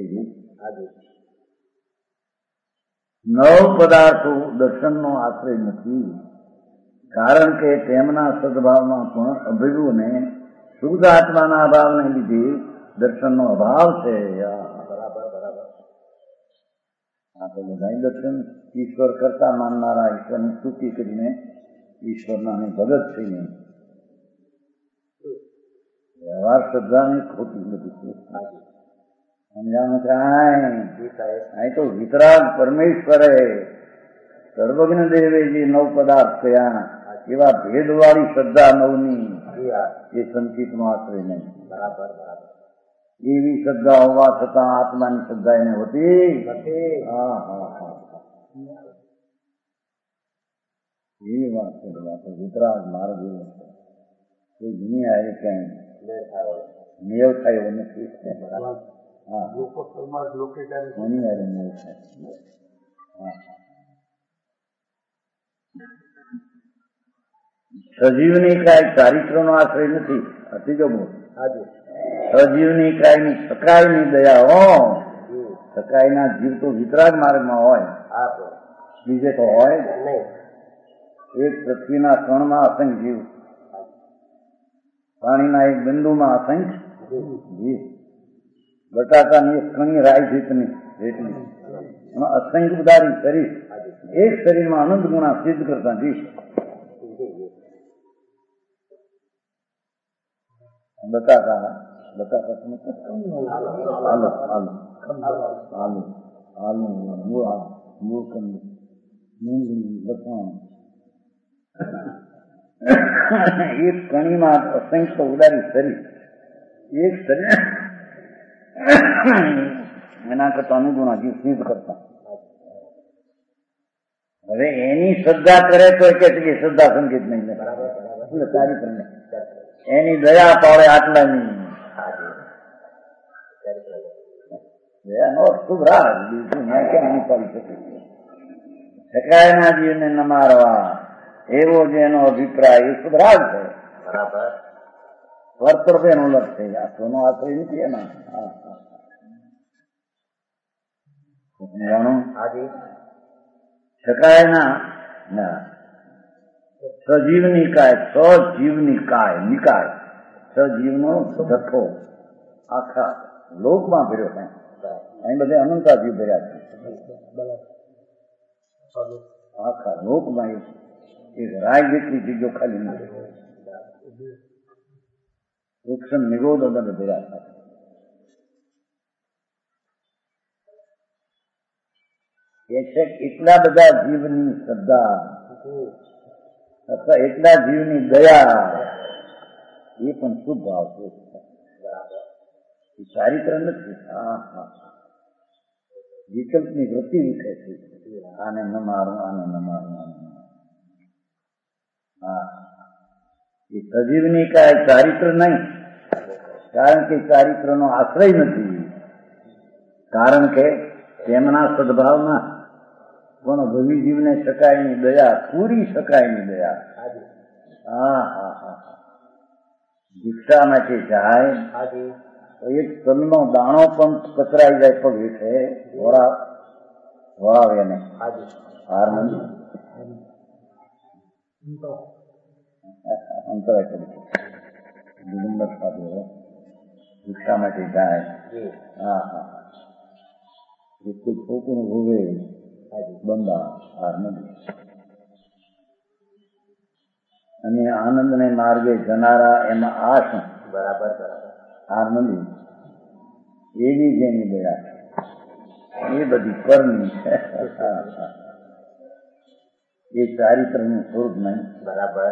9 પદાર્થો દર્શનનો આશ્રય નથી, કારણ કે તેમના સદભાવમાં પણ અભિગુને શુદ્ધ આત્માના અભાવને લીધે દર્શનનો અભાવ છે. આપણે બધા દર્શન ઈશ્વર કરતા માનનારા ઈશ્વરની સ્તુતિ કરીને ઈશ્વરના ભગત થઈને વ્યવહાર શ્રદ્ધાની ખોટી બધી સમજાણું કાંઈ તો વિતરાગ પરમેશ્વરે સર્વજ્ઞ દેવે જે 9 પદાર્થ કયા એવા ભેદવાળી શ્રદ્ધા 9ની એ સંકિતનો આશ્રય નહીં. એવી શ્રદ્ધા હોવા છતાં આત્માની શ્રદ્ધા એને હોતી. એવી વાત છે. વિતરાગ માર્ગ એવો છે કોઈ દુનિયા એ ક્યાંય મેળ થાય એવો નથી. સજીવની કાંઈ ચારિત્રનો આશ્રય નથી. ત્રીજો ગુણ સજીવની કાંઈની સકાયની દયા સકાયના જીવ તો વિતરાગ માર્ગમાં હોય, બીજે તો હોય નહીં. એક પૃથ્વીના કણમાં અસંખ્ય જીવ, પાણીના એક બિંદુમાં અસંખ્ય જીવ, બટાકાની એક કણી રાઈ જેટલી એમાં અસંખ્ય ઉદારી શરીર, એક શરીરમાં અનંત ગુણા સિદ્ધ કરતા જીવ. બટાકા મૂળ એક કણીમાં અસંખ્ય ઉડારી શરીર, એક શરીર એના કરતા અનુગુણ હજી સિદ્ધ કરતા. હવે એની શ્રદ્ધા કરે તો કે શ્રદ્ધા સંકેત નહીં, બરાબર સારી તમને એની દયા પાડે આટલાની શુભ રાગ બીજું મેં કેમ નહીં પાડી શકું. શકાયના જીવને ન મારવા એવો જેનો અભિપ્રાય એ શુભ રાગ છે, બરાબર વર્તર એનો લક્ષ છે. આત્મનો આશ્રય નથી એના. જાણો શકાયના સજીવની કાય, સજીવની કાય નિકાય, સજીવનો જથ્થો આખા લોકમાં ભર્યો છે. અહીં બધે અનંતા જીવ ભર્યા છે. આખા લોકમાં એક રાય જેટલી ચીજો ખાલી નથી. વૃક્ષ નિગોદો બધે ભર્યા છે. એ છે એટલા બધા જીવની શ્રદ્ધા અથવા એટલા જીવની દયા એ પણ શુભ ભાવ છે. એ ચારિત્ર નથી. વિકલ્પની વૃત્તિ વિશે છે. આને ન મારું, આને ન મારું. એ સજીવની કાંઈ ચારિત્ર નહીં, કારણ કે ચારિત્રનો આશ્રય નથી. કારણ કે તેમના સદભાવના પણ ભવી જીવને શકાયની દયા, પૂરી શકાયની દયા. ભિક્ષામાંથી જાય તો એક તલનો દાણો પણ કચરાઈ જાય પગ વિશે વળાવે ને હાર નથી અંતર દિગંબર સાથે ભિક્ષામાંથી જાય. એક છોકરું હોવે બંધા હાર નથી. અને આનંદને માર્ગે જનારા એમાં આ શું, બરાબર હાર નથી. એવી જેની દયા એ બધી કરની છે. એ ચારિત્રનું સ્વરૂપ નહીં, બરાબર.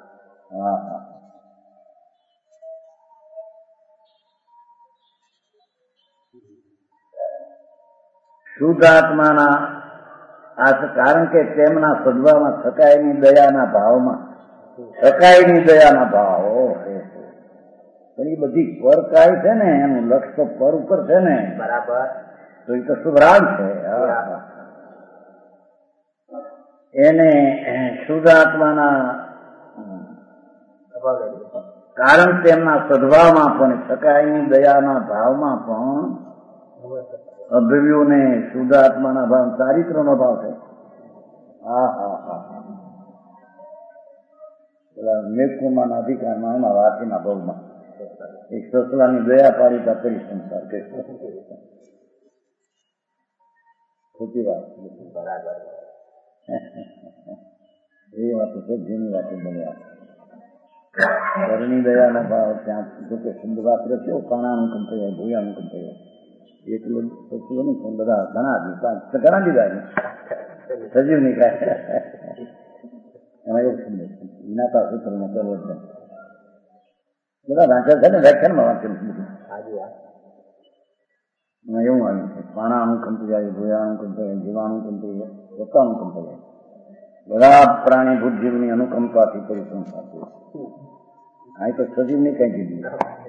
શુદ્ધ આત્માના કારણ કે તેમના સદભાવમાં સકાયની દયાના ભાવમાં, સકાયની દયાના ભાવ પણ એ બધી પર કાય છે ને, એનું લક્ષ તો પર ઉપર છે ને, બરાબર. તો એ તો શુભ રાગ છે. એને શુદ્ધ આત્માના કારણ તેમના સદભાવમાં પણ સકાયની દયાના ભાવમાં પણ અભિવ્યોને શુદ્ધ આત્માના ભાવ ચારિત્રનો ભાવ છે. પેલા મેઘકુમારના અધિકારમાં એમાં વાંચીના ભાવમાં એક સસલાની દયા પાડી તા કરી સંસાર કે ખોટી વાત, બરાબર. એ વાત છે જેની વાતો બન્યા. ઘરની દયાના ભાવ ત્યાં જોકે શબ્દ વાપરે છે. કાણાનું કંપાય, ભૂયાનું કંપાય, એટલું સચિવ નહીં પણ બધા ઘણા દીધા સજીવની કાય એમાં એવું સમજે વિનાતા સૂત્રનો પ્રવર્તન બધા વાંચે છે ને, વ્યાખ્યાનમાં વાંચેલું બધું એમાં એવું આવ્યું છે. પાણાનું કંપાય, ભૂયાનું કંપાય, જીવાનું કંપાય, પોતાનું કંપાય, બધા પ્રાણીભૂત જીવની અનુકંપાથી કરી સંસાર છે. આ તો સજીવની કઈ કીધી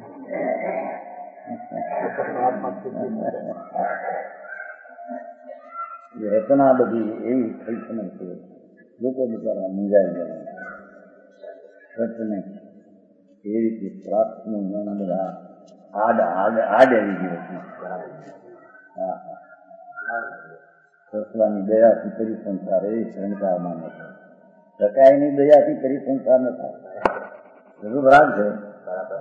રચના બધી એવી થઈ સમય છે. લોકો બિચારા મૂંઝાઈ ગયા. સચને એ રીતે પ્રાપ્તનું એના બધા આડ આવી ગયું હતું. સસલાની દયાથી કરી સંસાર એ સંસાર માને છે. સકાયની દયાથી કરી સંસાર ન થાય. બધું રાગ છે, બરાબર.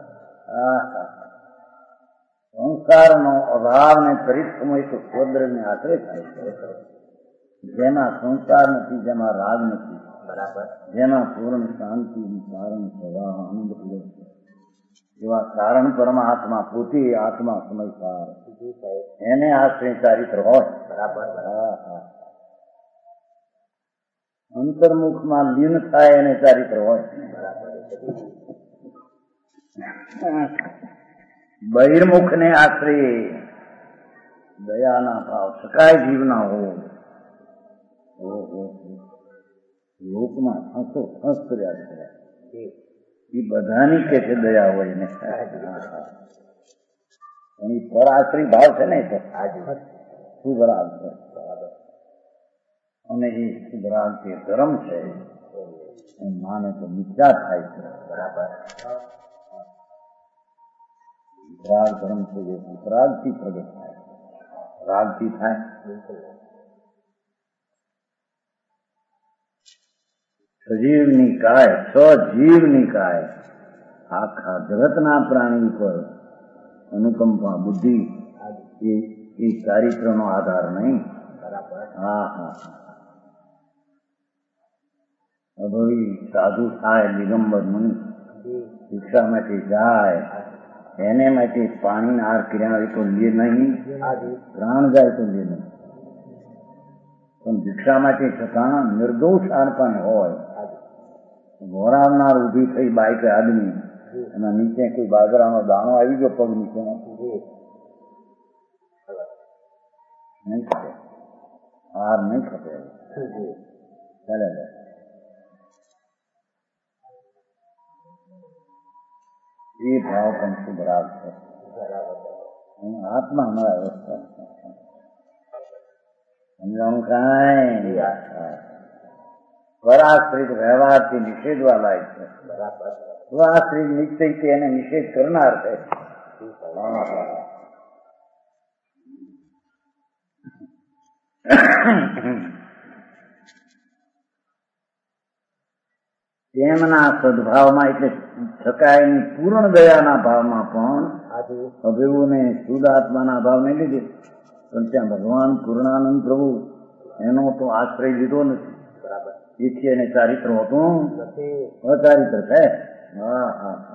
સંસારનો અભાવ ને પરિશ્રમ એક સ્વદ્રવ્યને આશ્રય થાય છે. જેમાં સંસાર નથી, જેમાં રાગ નથી, બરાબર. જેમાં પૂર્ણ શાંતિ, કારણ પ્રવાહ, આનંદ છે. એવા કારણ પરમાત્મા પોતે આત્મા સમયસાર એને આશ્રય ચારિત્ર હોય, બરાબર. અંતર્મુખમાં લીન થાય એને ચારિત્ર હોય. બહિર્મુખને આશ્રય દયાના ભાવ સકાય જીવના હો. લોકમાં હસો હસ કર્યા છે એ બધાની કે છે દયા હોય ને. એની પર આશ્રય ભાવ છે ને શુભરાગ છે અને એ શુભરાગ જે ધર્મ છે એમ માને તો મિથ્યા થાય છે. બરાબર. રાગ ધર્મ છે જે રાગથી પ્રગટ થાય, રાગથી થાય. સજીવની કાય સજીવની કાય આખા જગતના પ્રાણી ઉપર અનુકંપા બુદ્ધિ એ ચારિત્રનો આધાર નહીં. હા હા. અભવી સાધુ થાય દિગંબર મુનિ શિક્ષા માટે જાય એને માટે પાણીના હાર કર્યા હોય તો લે નહીં, પ્રાણ જાય તો લે નહીં. પણ ભિક્ષા માટે છતાં નિર્દોષ આરપાને હોય. વરાવનાર ઉભી થઈ બાઈક આદમી એના નીચે કોઈ બાજરાનો દાણો આવી ગયો પગ નીચે નહીં ખપે, હાર નહીં ખપે. ચાલે એ ભાવ પણ શુભરાગ છે. આત્મા અમારા અવસ્થા સમજાણું કાંઈ પરાશ્રિત વ્યવહારથી નિષેધવા લાયક છે. સ્વાશ્રિત નિશ્ચયથી એને નિષેધ કરનાર છે. તેમના સદભાવમાં એટલે છકાયની પૂર્ણ દયાના ભાવમાં પણ અભિવને શુદ્ધ આત્માના ભાવને લીધે પણ ત્યાં ભગવાન પૂર્ણાનંદ પ્રભુ એનો તો આશ્રય લીધો નથી. એથી એને ચારિત્ર હોતું અચારિત્ર છે. હા હા હા.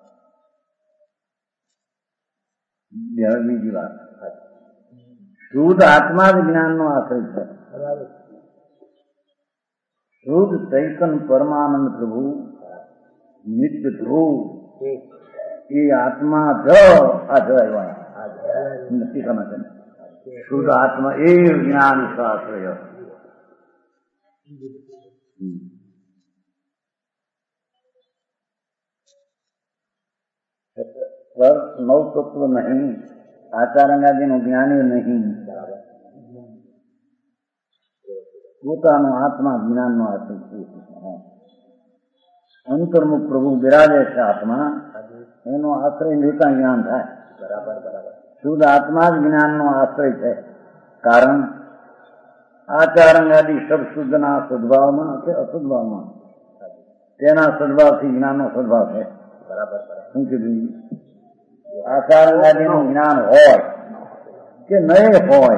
બીજી વાત શુદ્ધ આત્મા જ જ્ઞાનનો આશ્રય છે. શુદ્ધ ચૈતન પરમાનંદ પ્રભુ નિત્ય ધ્રુવ એ આત્મા જ આ જવાય નથી સમજે. શુદ્ધ આત્મા એ જ્ઞાન આશ્રય. નવ તત્વ નહીં, આચારંગાદીનું જ્ઞાની નહીં, પોતાનો આત્મા જ્ઞાનનો આશ્રય છે. અંતર્મુખ પ્રભુ બિરાજે છે આત્મા, એનો આશ્રય લેતા જ્ઞાન થાય. બરાબર બરાબર. શુદ્ધ આત્મા જ જ્ઞાનનો આશ્રય છે. કારણ આચારંગાદી શબ્દ શુદ્ધના સદભાવમાં કે અસદભાવમાં તેના સદભાવથી જ્ઞાનનો સદભાવ છે. બરાબર. શું કીધું? આચારંગાદીનું જ્ઞાન હોય કે નહીં હોય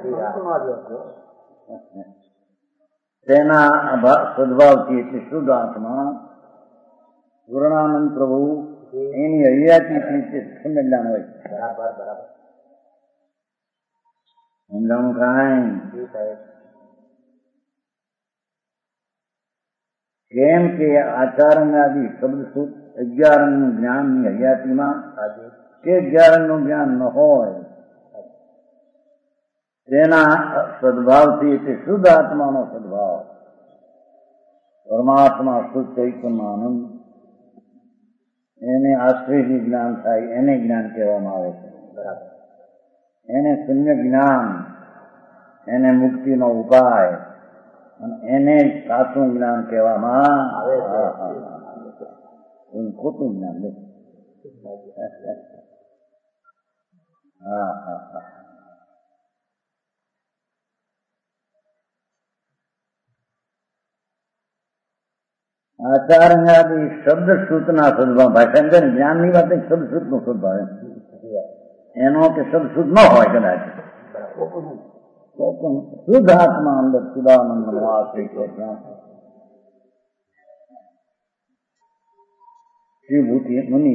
તેના સદભાવથી એટલે શુદ્ધ આત્મા પૂર્ણાનંદ પ્રભુ એની હૈયાથી સમજણ હોય. બરાબર બરાબર. સમજાણું કાંઈ? કેમ કે આચારંગાદી શબ્દ શુદ્ધ 11 અંગનું જ્ઞાનની હૈયાતીમાં કે 11 અંગનું જ્ઞાન ન હોય તેના સદભાવથી એટલે શુદ્ધ આત્માનો સદભાવ પરમાત્મા શુદ્ધ ચૈતન્ય આનંદ એને આશ્રયથી જ્ઞાન થાય એને જ્ઞાન કહેવામાં આવે છે. બરાબર. એને શૂન્ય જ્ઞાન, એને મુક્તિનો ઉપાય અને એને જ સાચું જ્ઞાન કહેવામાં આવે છે. ખોટું જ્ઞાન લે. હા હા હા. આચારંગાદી શબ્દ શ્રુતના સદભાવ ભાષા જ્ઞાનની વાત શબ્દ શ્રુત નો સદભાવ એનો કે શબ્દ શુદ્ધ ન હોય કદાચ શુદ્ધ આત્મા અંદર સુદાનંદ શ્રીભૂતિ મુનિ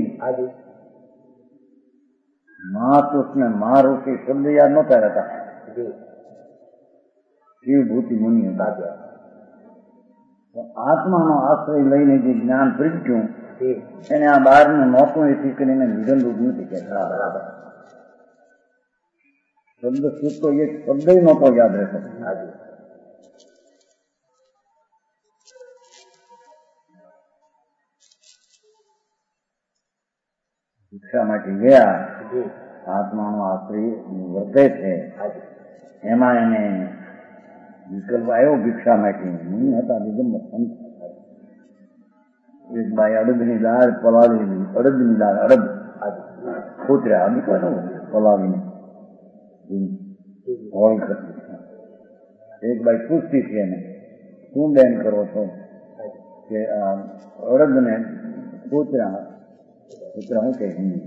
મહાપુરુષ ને મહાઋષિ શબ્દ યાદ નહોતા રહેતા. શ્રીભૂતિ મુનિ હતા. આત્માનો આશ્રય લઈને જે જ્ઞાન પ્રીત્યું એને આ બહારનું નોતું એથી કરીને વિઘન રૂપ નથી કહેતા. બરાબર. શબ્દ શુદ્ધ તો એક શબ્દ નહોતો યાદ રહેતો. શિક્ષા માટે ગયા આત્માનો આશ્રય વર્તે છે એમાં એને વિકલ્પ આવ્યો ભિક્ષા માટે. નહીં હતા નિગમ એક બાઈ અડદની દાળ પલાળેલી, અડદની દાળ અડદ ખોતર્યા નીકળે પલાવીને હોળી કરતી. એક બાઈ પૂછતી છે એને, શું બેન કરો છો? કે અડદને ખોતરા શું કે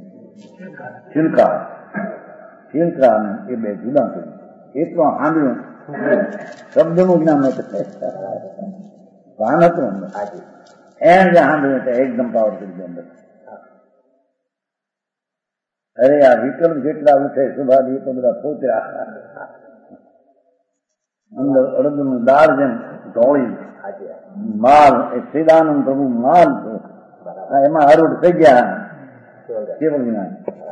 છિલકા એ બે જુદા કર્યું. એટલો સાંભળ્યું, શબ્દનું જ્ઞાન નતું, ભાન હતું અંદર. એમ જે સાંભળ્યું તો એકદમ પાવર કરી ગયો અંદર. અરે આ વિકલ્પ જેટલા ઉઠે સુભાજી તો બધા પોતરા અંદર અડદનું દાળ જેમ ઢોળી માલ એ શ્રીદાનંદ પ્રભુ માલ એમાં હરુડ થઈ ગયા. કેવળ જ્ઞાન.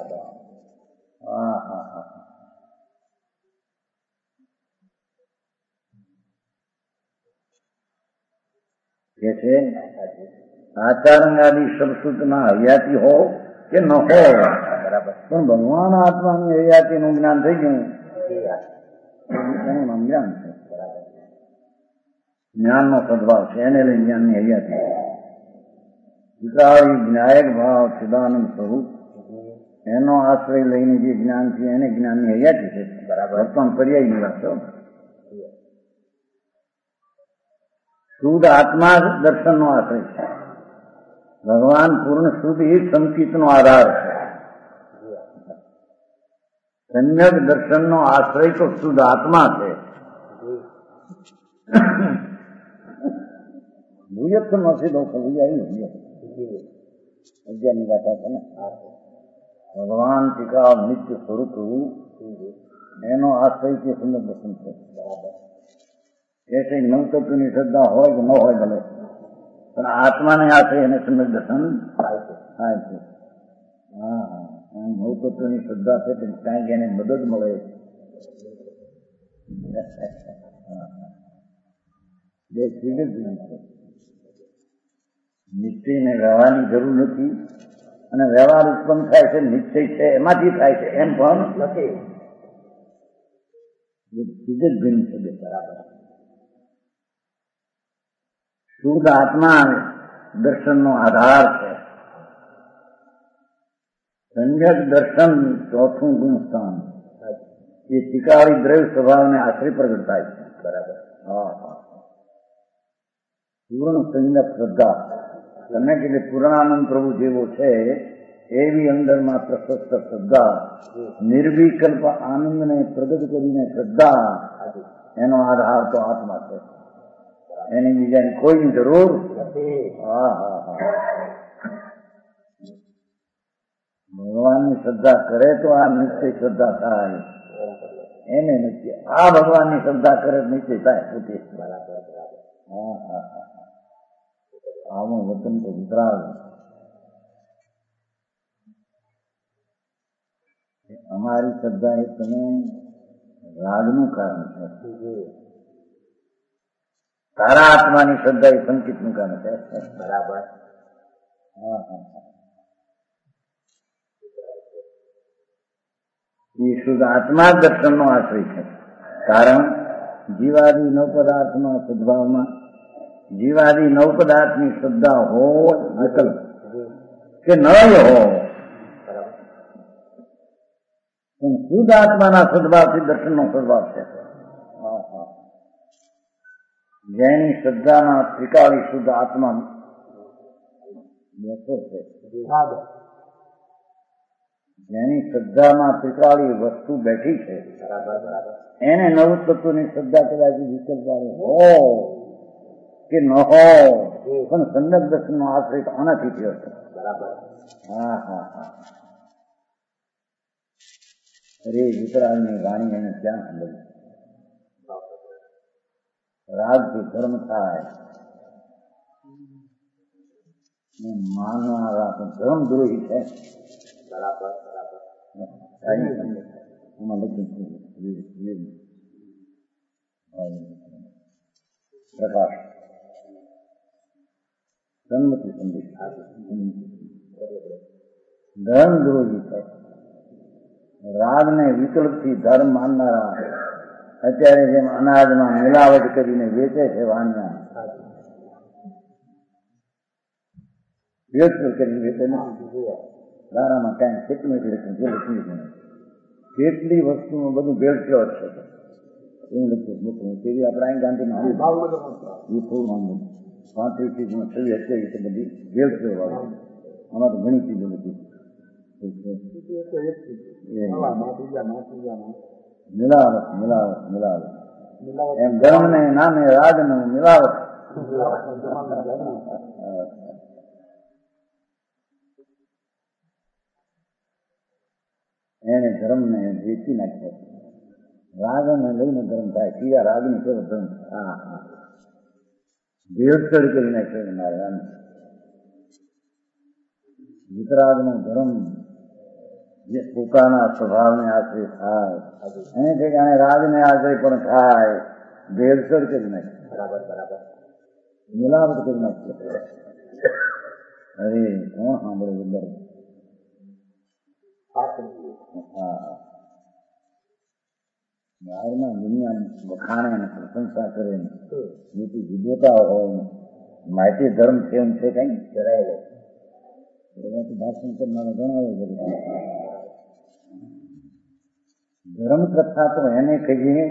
કે છે આચારંગાદી શબ્દના હયાતી હો કે ન હો, પણ ભગવાન આત્માની હયાતીનું જ્ઞાન થઈ ગયું એનું નામ જ્ઞાન છે. જ્ઞાનનો સદભાવ છે એને લઈને જ્ઞાનની હયાતી. વિકરાળી જ્ઞાયક ભાવ સદાનંદ સ્વરૂપ એનો આશ્રય લઈને જે જ્ઞાન છે એને જ્ઞાનની હયાતી છે. બરાબર. પણ પર્યાયની વાત છે. શુદ્ધ આત્મા દર્શનનો આશ્રય છે. ભગવાન પૂર્ણ શુદ્ધ એ સંકિતનો આધાર છે. સમ્યક દર્શનનો આશ્રય તો શુદ્ધ આત્મા છે. ભૂયત નથી લોકો આવી 11ની વાત છે ને. ભગવાન ટીકા નિત્ય સ્વરૂપ એનો આશ્રય કે સમ્યક દર્શન છે. બરાબર. એ કઈ નવતત્વની શ્રદ્ધા હોય કે ન હોય ભલે, પણ આત્માને આશ્રય એને સમ્યક દર્શન થાય છે. હા હા, નવતત્વની શ્રદ્ધા છે કે કાંઈક એને મદદ મળે. બે શ્રીગત છે. નિશ્ચયને વ્યવહારની જરૂર નથી, અને વ્યવહાર ઉત્પન્ન થાય છે નિશ્ચય છે એમાંથી થાય છે એમ પણ નથી. શ્રીગત ભિન્ન છે બે. બરાબર. શુદ્ધ આત્મા દર્શનનો આધાર છે. સંજક દર્શન ચોથું ગુણ સ્થાન એ ટીકાળી દ્રવ્ય સ્વભાવને આશ્રય પ્રગટ થાય છે. બરાબર. હા હા. પૂર્ણ સંજક શ્રદ્ધા તમે કીધે પૂર્ણાનંદ પ્રભુ જેવો છે એવી અંદરમાં પ્રશસ્ત શ્રદ્ધા, નિર્વિકલ્પ આનંદને પ્રગટ કરીને શ્રદ્ધા, એનો આધાર તો આત્મા છે. એની બીજાની કોઈની જરૂર નથી. હા હા હા. ભગવાનની શ્રદ્ધા કરે તો આ નિશ્ચય શ્રદ્ધા થાય. એને નિશ્ચય આ ભગવાનની શ્રદ્ધા કરે નિશ્ચય થાય પોતે. હા હા હા. આવું વતન તો ગુજરાત. અમારી શ્રદ્ધા એ તમે રાગનું કારણ છે. તારા આત્માની શ્રદ્ધા એ સંકિતનું કારણ છે. બરાબર. હા હા. એ શુદ્ધ આત્મા દર્શનનો આશ્રય છે. કારણ જીવાદી નવ પદાર્થમાં સદભાવમાં જીવાદી નવ પદાર્થની શ્રદ્ધા હોય વિકલ્પ કે ન હો, પણ શુદ્ધ આત્માના સદભાવથી દર્શનનો સદભાવ છે. જેની શ્રદ્ધાના ત્રિકાળી શુદ્ધ આત્મા બેઠો છે, જેની શ્રદ્ધામાં ત્રિકાળી વસ્તુ બેઠી છે, એને નવ તત્વની શ્રદ્ધા કદાચ વિકલ્પ હો કે ન હો, પણ સંદર્ભ દર્શનનો આશ્રય આનાથી થયો છે. બરાબર. હા હા હા. અરે વિતરાગની વાણી એને ક્યાં સાંભળી. રાગથી ધર્મ થાય, માનનારા તો ધર્મ દ્રોહી છે. બરાબર બરાબર. એમાં લખ્યું પ્રકાશ સંમતિ સંદેશ ધર્મ દ્રોહી છે. રાગ ને વિકલ્પથી ધર્મ માનનારા અત્યારે જેમ અનાજમાં મિલાવટ કરીને વેચે છે વાણિયા, ભેળસેળ કરીને વેચે નથી. દારામાં કાંઈ કેટલું કેટલી વસ્તુમાં બધું ભેળસેળ છે. એવું લખ્યું તેવી આપણે અહીં ગાંધીમાં એ થોડું માનવું 35 ચીજમાં 26 બધી ભેળસેળ વાળું. આમાં તો ઘણી ચીજો નથી. મિલાવટ મિલાવટ મિલાવટ એમ ધર્મ ને નામે રાગ ને મિલાવટ. એને ધર્મ ને વેચી નાખ્યો. રાગ ને લઈને ધર્મ થાય. કીયા રાગ ની કેવો ધર્મ. ભેળસેળ કરી નાખ્યો મારે. વિતરાગ નો ધર્મ જે પોતાના સ્વભાવને આશ્રય થાય એને ઠેકાણે રાગને આશ્રય પણ થાય. ભેળસેળ કરી નાખે. બરાબર બરાબર. મિલાવટ કરી નાખે. અરે કોણ સાંભળે અંદર. બહારના દુનિયા વખાણે અને પ્રશંસા કરે જેથી વિદ્વતા હોય માહિતી ધર્મ છે એમ છે કઈ જરાય એનાથી ભાષણ કરનારે ઘણા ધર્મ કથા તો એને કહીએ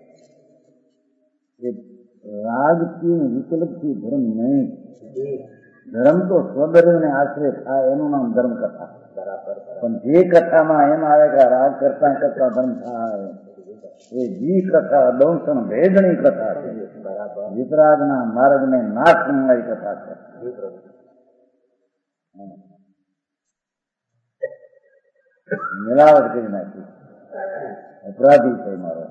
કે રાગથી વિકલ્પથી ધર્મ નહીં. ધર્મ તો સ્વધર્મને આશ્રય થાય એનું નામ ધર્મ કથા. બરાબર. પણ જે કથામાં એમ આવે કે રાગ કરતા કરતા ધર્મ થાય એ જી કથા દંશન ભેદની કથા છે. બરાબર. વિતરાગના માર્ગને નાશ કરનારી કથા છે. મિલાવટ કરી નાખી. અપરાધી છે મારો.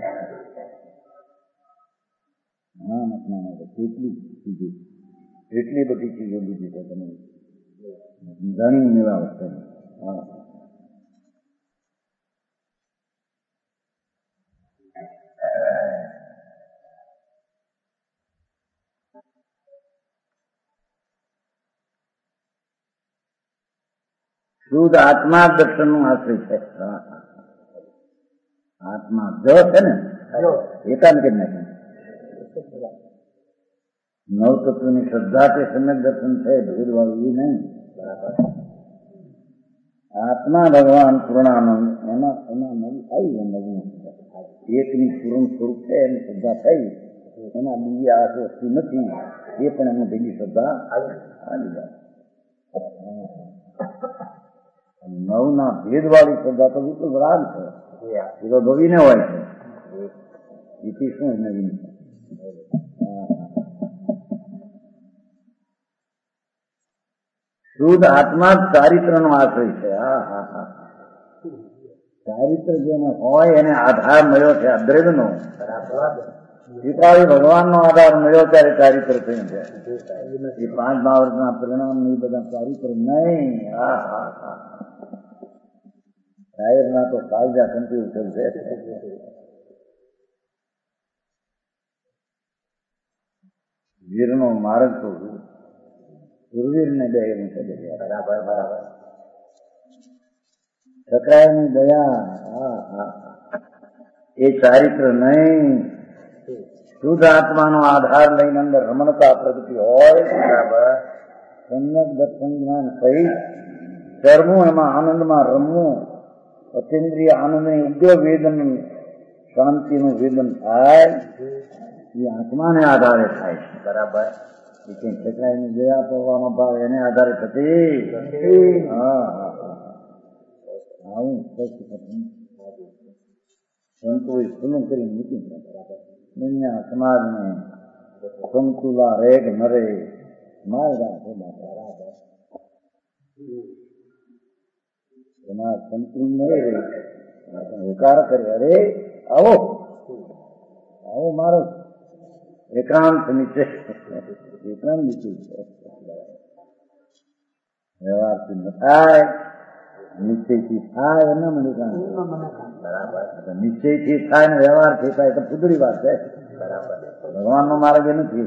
કેટલી બધી ચીજો લીધી છે તમે. ઘણી મિલાવટ છે. શુદ્ધ આત્મા દર્શન નું આશ્રય છે. આત્મા જ છે ને એકાંત કરી નાખે. નવ તત્વની શ્રદ્ધા તે સમ્યક દર્શન છે. ભેદ વાળું એ નહીં. આત્મા ભગવાન પૂર્ણાનંદ એમાં નવી આવી નવું એકની પૂર્ણ સ્વરૂપ છે એની શ્રદ્ધા થઈ. એમાં બીજી આ વસ્તુ નથી એ પણ એમાં ભેગી શ્રદ્ધા આવી જાય. નવના ભેદવાળી શ્રદ્ધા તો બિલકુલ રાગ છે. એ તો ભવીને હોય છે. એથી શું નવીન છે. શુદ્ધ આત્મા જ ચારિત્ર નો આશ્રય છે. ચારિત્ર જેને હોય એને આધાર મળ્યો છે અદ્વૈત નો. શ્રીપાળી ભગવાન નો આધાર મળ્યો ત્યારે ચારિત્ર થયું છે. એ 5 મહાવર્તના પરિણામ ની બધા ચારિત્ર નહીં. શાયરના તો કાયદા કંપી ઉઠેલ છે. વીરનો માર્ગ તો સુરવીરને બે બરાબર બરાબર. સકરાયની દયા એ ચારિત્ર નહીં. શુદ્ધ આત્માનો આધાર લઈને અંદર રમણતા પ્રગતિ હોય. બરાબર. સમ્યક દર્શન જ્ઞાન સહિત ચરમું એમાં આનંદમાં રમવું. અતિન્દ્રિય આનંદની ઉગ્ર વેદન શાંતિનું વેદન થાય એ આત્માને આધારે થાય છે. બરાબર. એ કઈ ઠેકરાઈની દયા કરવાનો ભાવ એને આધારે થતી. આવું સંતોએ ખુલ્લું કરી મૂકી. દુનિયા સમાજને સંતુલા રેગ નરે માર્ગા છે. બરાબર. સમાજ સંતુલન નહીં રહે. વિકાર કરે અરે આવો આવો મારો એકાંત નીચે. એકાંત નીચે વ્યવહારથી ન થાય, નિશ્ચયથી થાય એના મને બરાબર નિશ્ચયથી થાય ને વ્યવહારથી થાય તો પુદરી વાત છે. બરાબર ભગવાનનો માર્ગ એ નથી.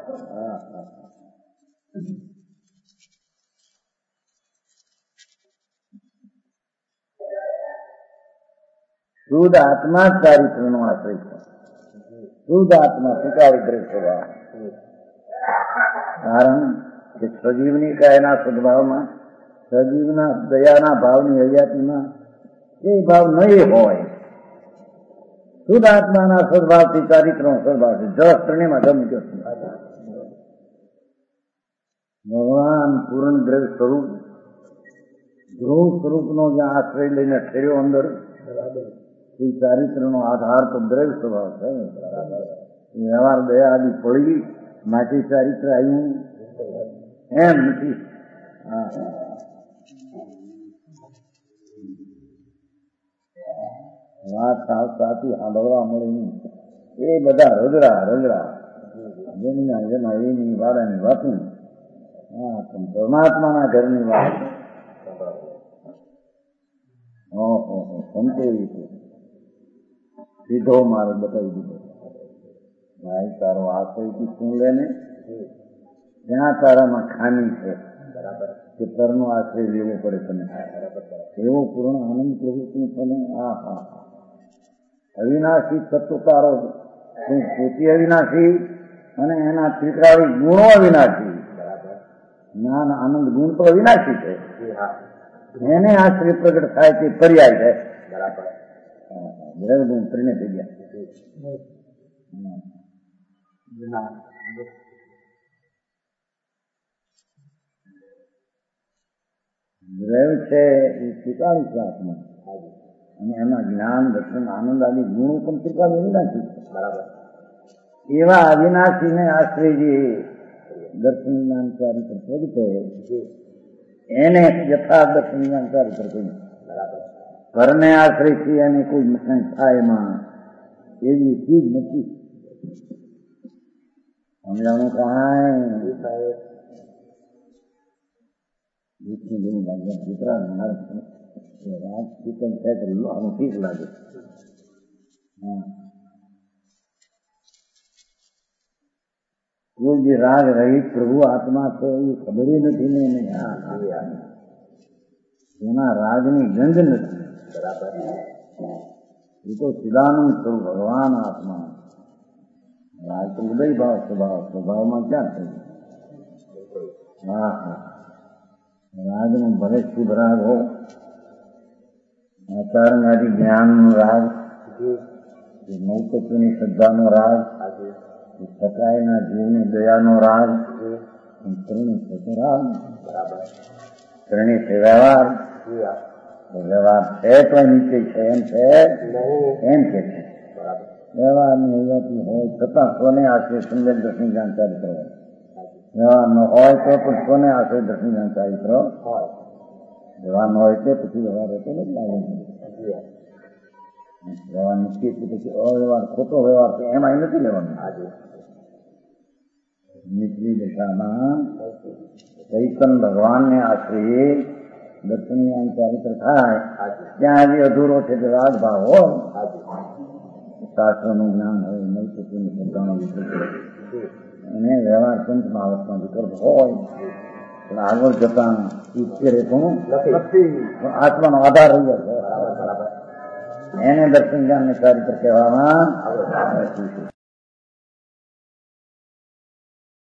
શુદ્ધ આત્મા જ ચારિત્રનો આશ્રય છે. શુદ્ધ આત્મા સ્વીકારી સ્વભાવ. કારણ કે સજીવની કાયના સદભાવમાં, સજીવના દયાના ભાવની હયાતીમાં એ ભાવ નહીં હોય. શુદ્ધ આત્માના સદભાવથી ચારિત્રનો સદભાવ છે. જસ ત્રણેયમાં ગમી જશે. ભગવાન પૂર્ણ દ્રવ્ય સ્વરૂપ, ધ્રુવ સ્વરૂપનો જ્યાં આશ્રય લઈને ઠેર્યો અંદર, એ ચારિત્રનો આધાર તો દ્રવ્ય સ્વભાવ છે. વ્યવહાર દયા આદિ પડી માટે ચારિત્ર આવ્યું એમ નથી. વાત સાવ સાચી સાંભળવા મળે નહીં. એ બધા રગડા જેના એની વાળાની વાતું. પરમાત્માના ઘરની વાત સંતોષી છે. સીધો મારે બતાવી દીધો. ભાઈ તારો આશ્રયથી શું લે ને, જ્યાં તારામાં ખામી છે કે તરનો આશ્રય લેવો પડે તને, એવો પૂર્ણ આનંદ પ્રવૃત્તિ તને. અવિનાશી તત્વ તારો, તું પોતે અવિનાશી અને એના ત્રિકાળી ગુણો અવિનાશી. જ્ઞાન આનંદ ગુણ તો અવિનાશી છે, એને આશ્રય પ્રગટ થાય તે પર્યાય છે. બરાબર ગુણ ત્રણે થઈ ગયા. દ્રવ્ય છે એ ત્રિકાળી છે આત્મા, અને એમાં જ્ઞાન દર્શન આનંદ આદિ ગુણો પણ ત્રિકાળી અવિનાશી છે. બરાબર એવા અવિનાશીને આશ્રય જે દર્શન જ્ઞાન ચારિત્ર પ્રગટે એને યથાર્થ દર્શન જ્ઞાન ચારિત્ર કહ્યું. ઘરને આશ્રયથી એને કોઈ નુકસાન થાય એમાં એવી ચીજ નથી. સમજાણું કાંઈ રાગ ચિંતન છે તો આનું ઠીક લાગે. કોઈ જે રાગ રહિત પ્રભુ આત્મા છે એ ખબર નથી ને એને. એના રાગની ગંધ નથી. બરાબર એ તો ચિદાનંદ સ્વરૂપ ભગવાન આત્મા. રાગ તો ઉદય ભાવ સ્વભાવમાં ક્યાં થઈ? રાગનો ભલે શુભ રાગ હો, આચારનારી જ્ઞાનનો રાગ, નૌતત્વની શ્રદ્ધાનો રાગ, સકાયના જીવની દયાનો રાગ, ત્રણેય છે રાગ. ત્રણેય છે વ્યવહાર. વ્યવહાર છે તો નીચે છે એમ છે એમ કે છે. વ્યવહારની હૈયાથી હોય છતાં કોને આશ્રય સુંદર દર્શન જાણકારી કરો. વ્યવહાર ન હોય તો પણ કોને આશ્રય દર્શન જાણકારી કરો. વ્યવહાર ન હોય તો પછી વ્યવહાર હતો ને લાગે. વ્યવહાર નિશ્ચિત પછી અવ્યવહાર ખોટો વ્યવહાર છે એમાં નથી લેવાનું. નીચલી દિશામાં ચૈતન ભગવાનને આશ્રયે દર્શન જ્ઞાન ચારિત્ર થાય ત્યાં હજી અધૂરો છે કે રાગ ભાવ હોય, શાસ્ત્રનું જ્ઞાન હોય, નૈતિકની શ્રદ્ધાનો વિકલ્પ અને વ્યવહાર પંચમહાવતનો વિકલ્પ હોય પણ આગળ જતા ઉચ્ચરે ઘણું આત્માનો આધાર રહી જાય છે. એને દર્શન જ્ઞાન ને ચારિત્ર કહેવામાં આવે છે.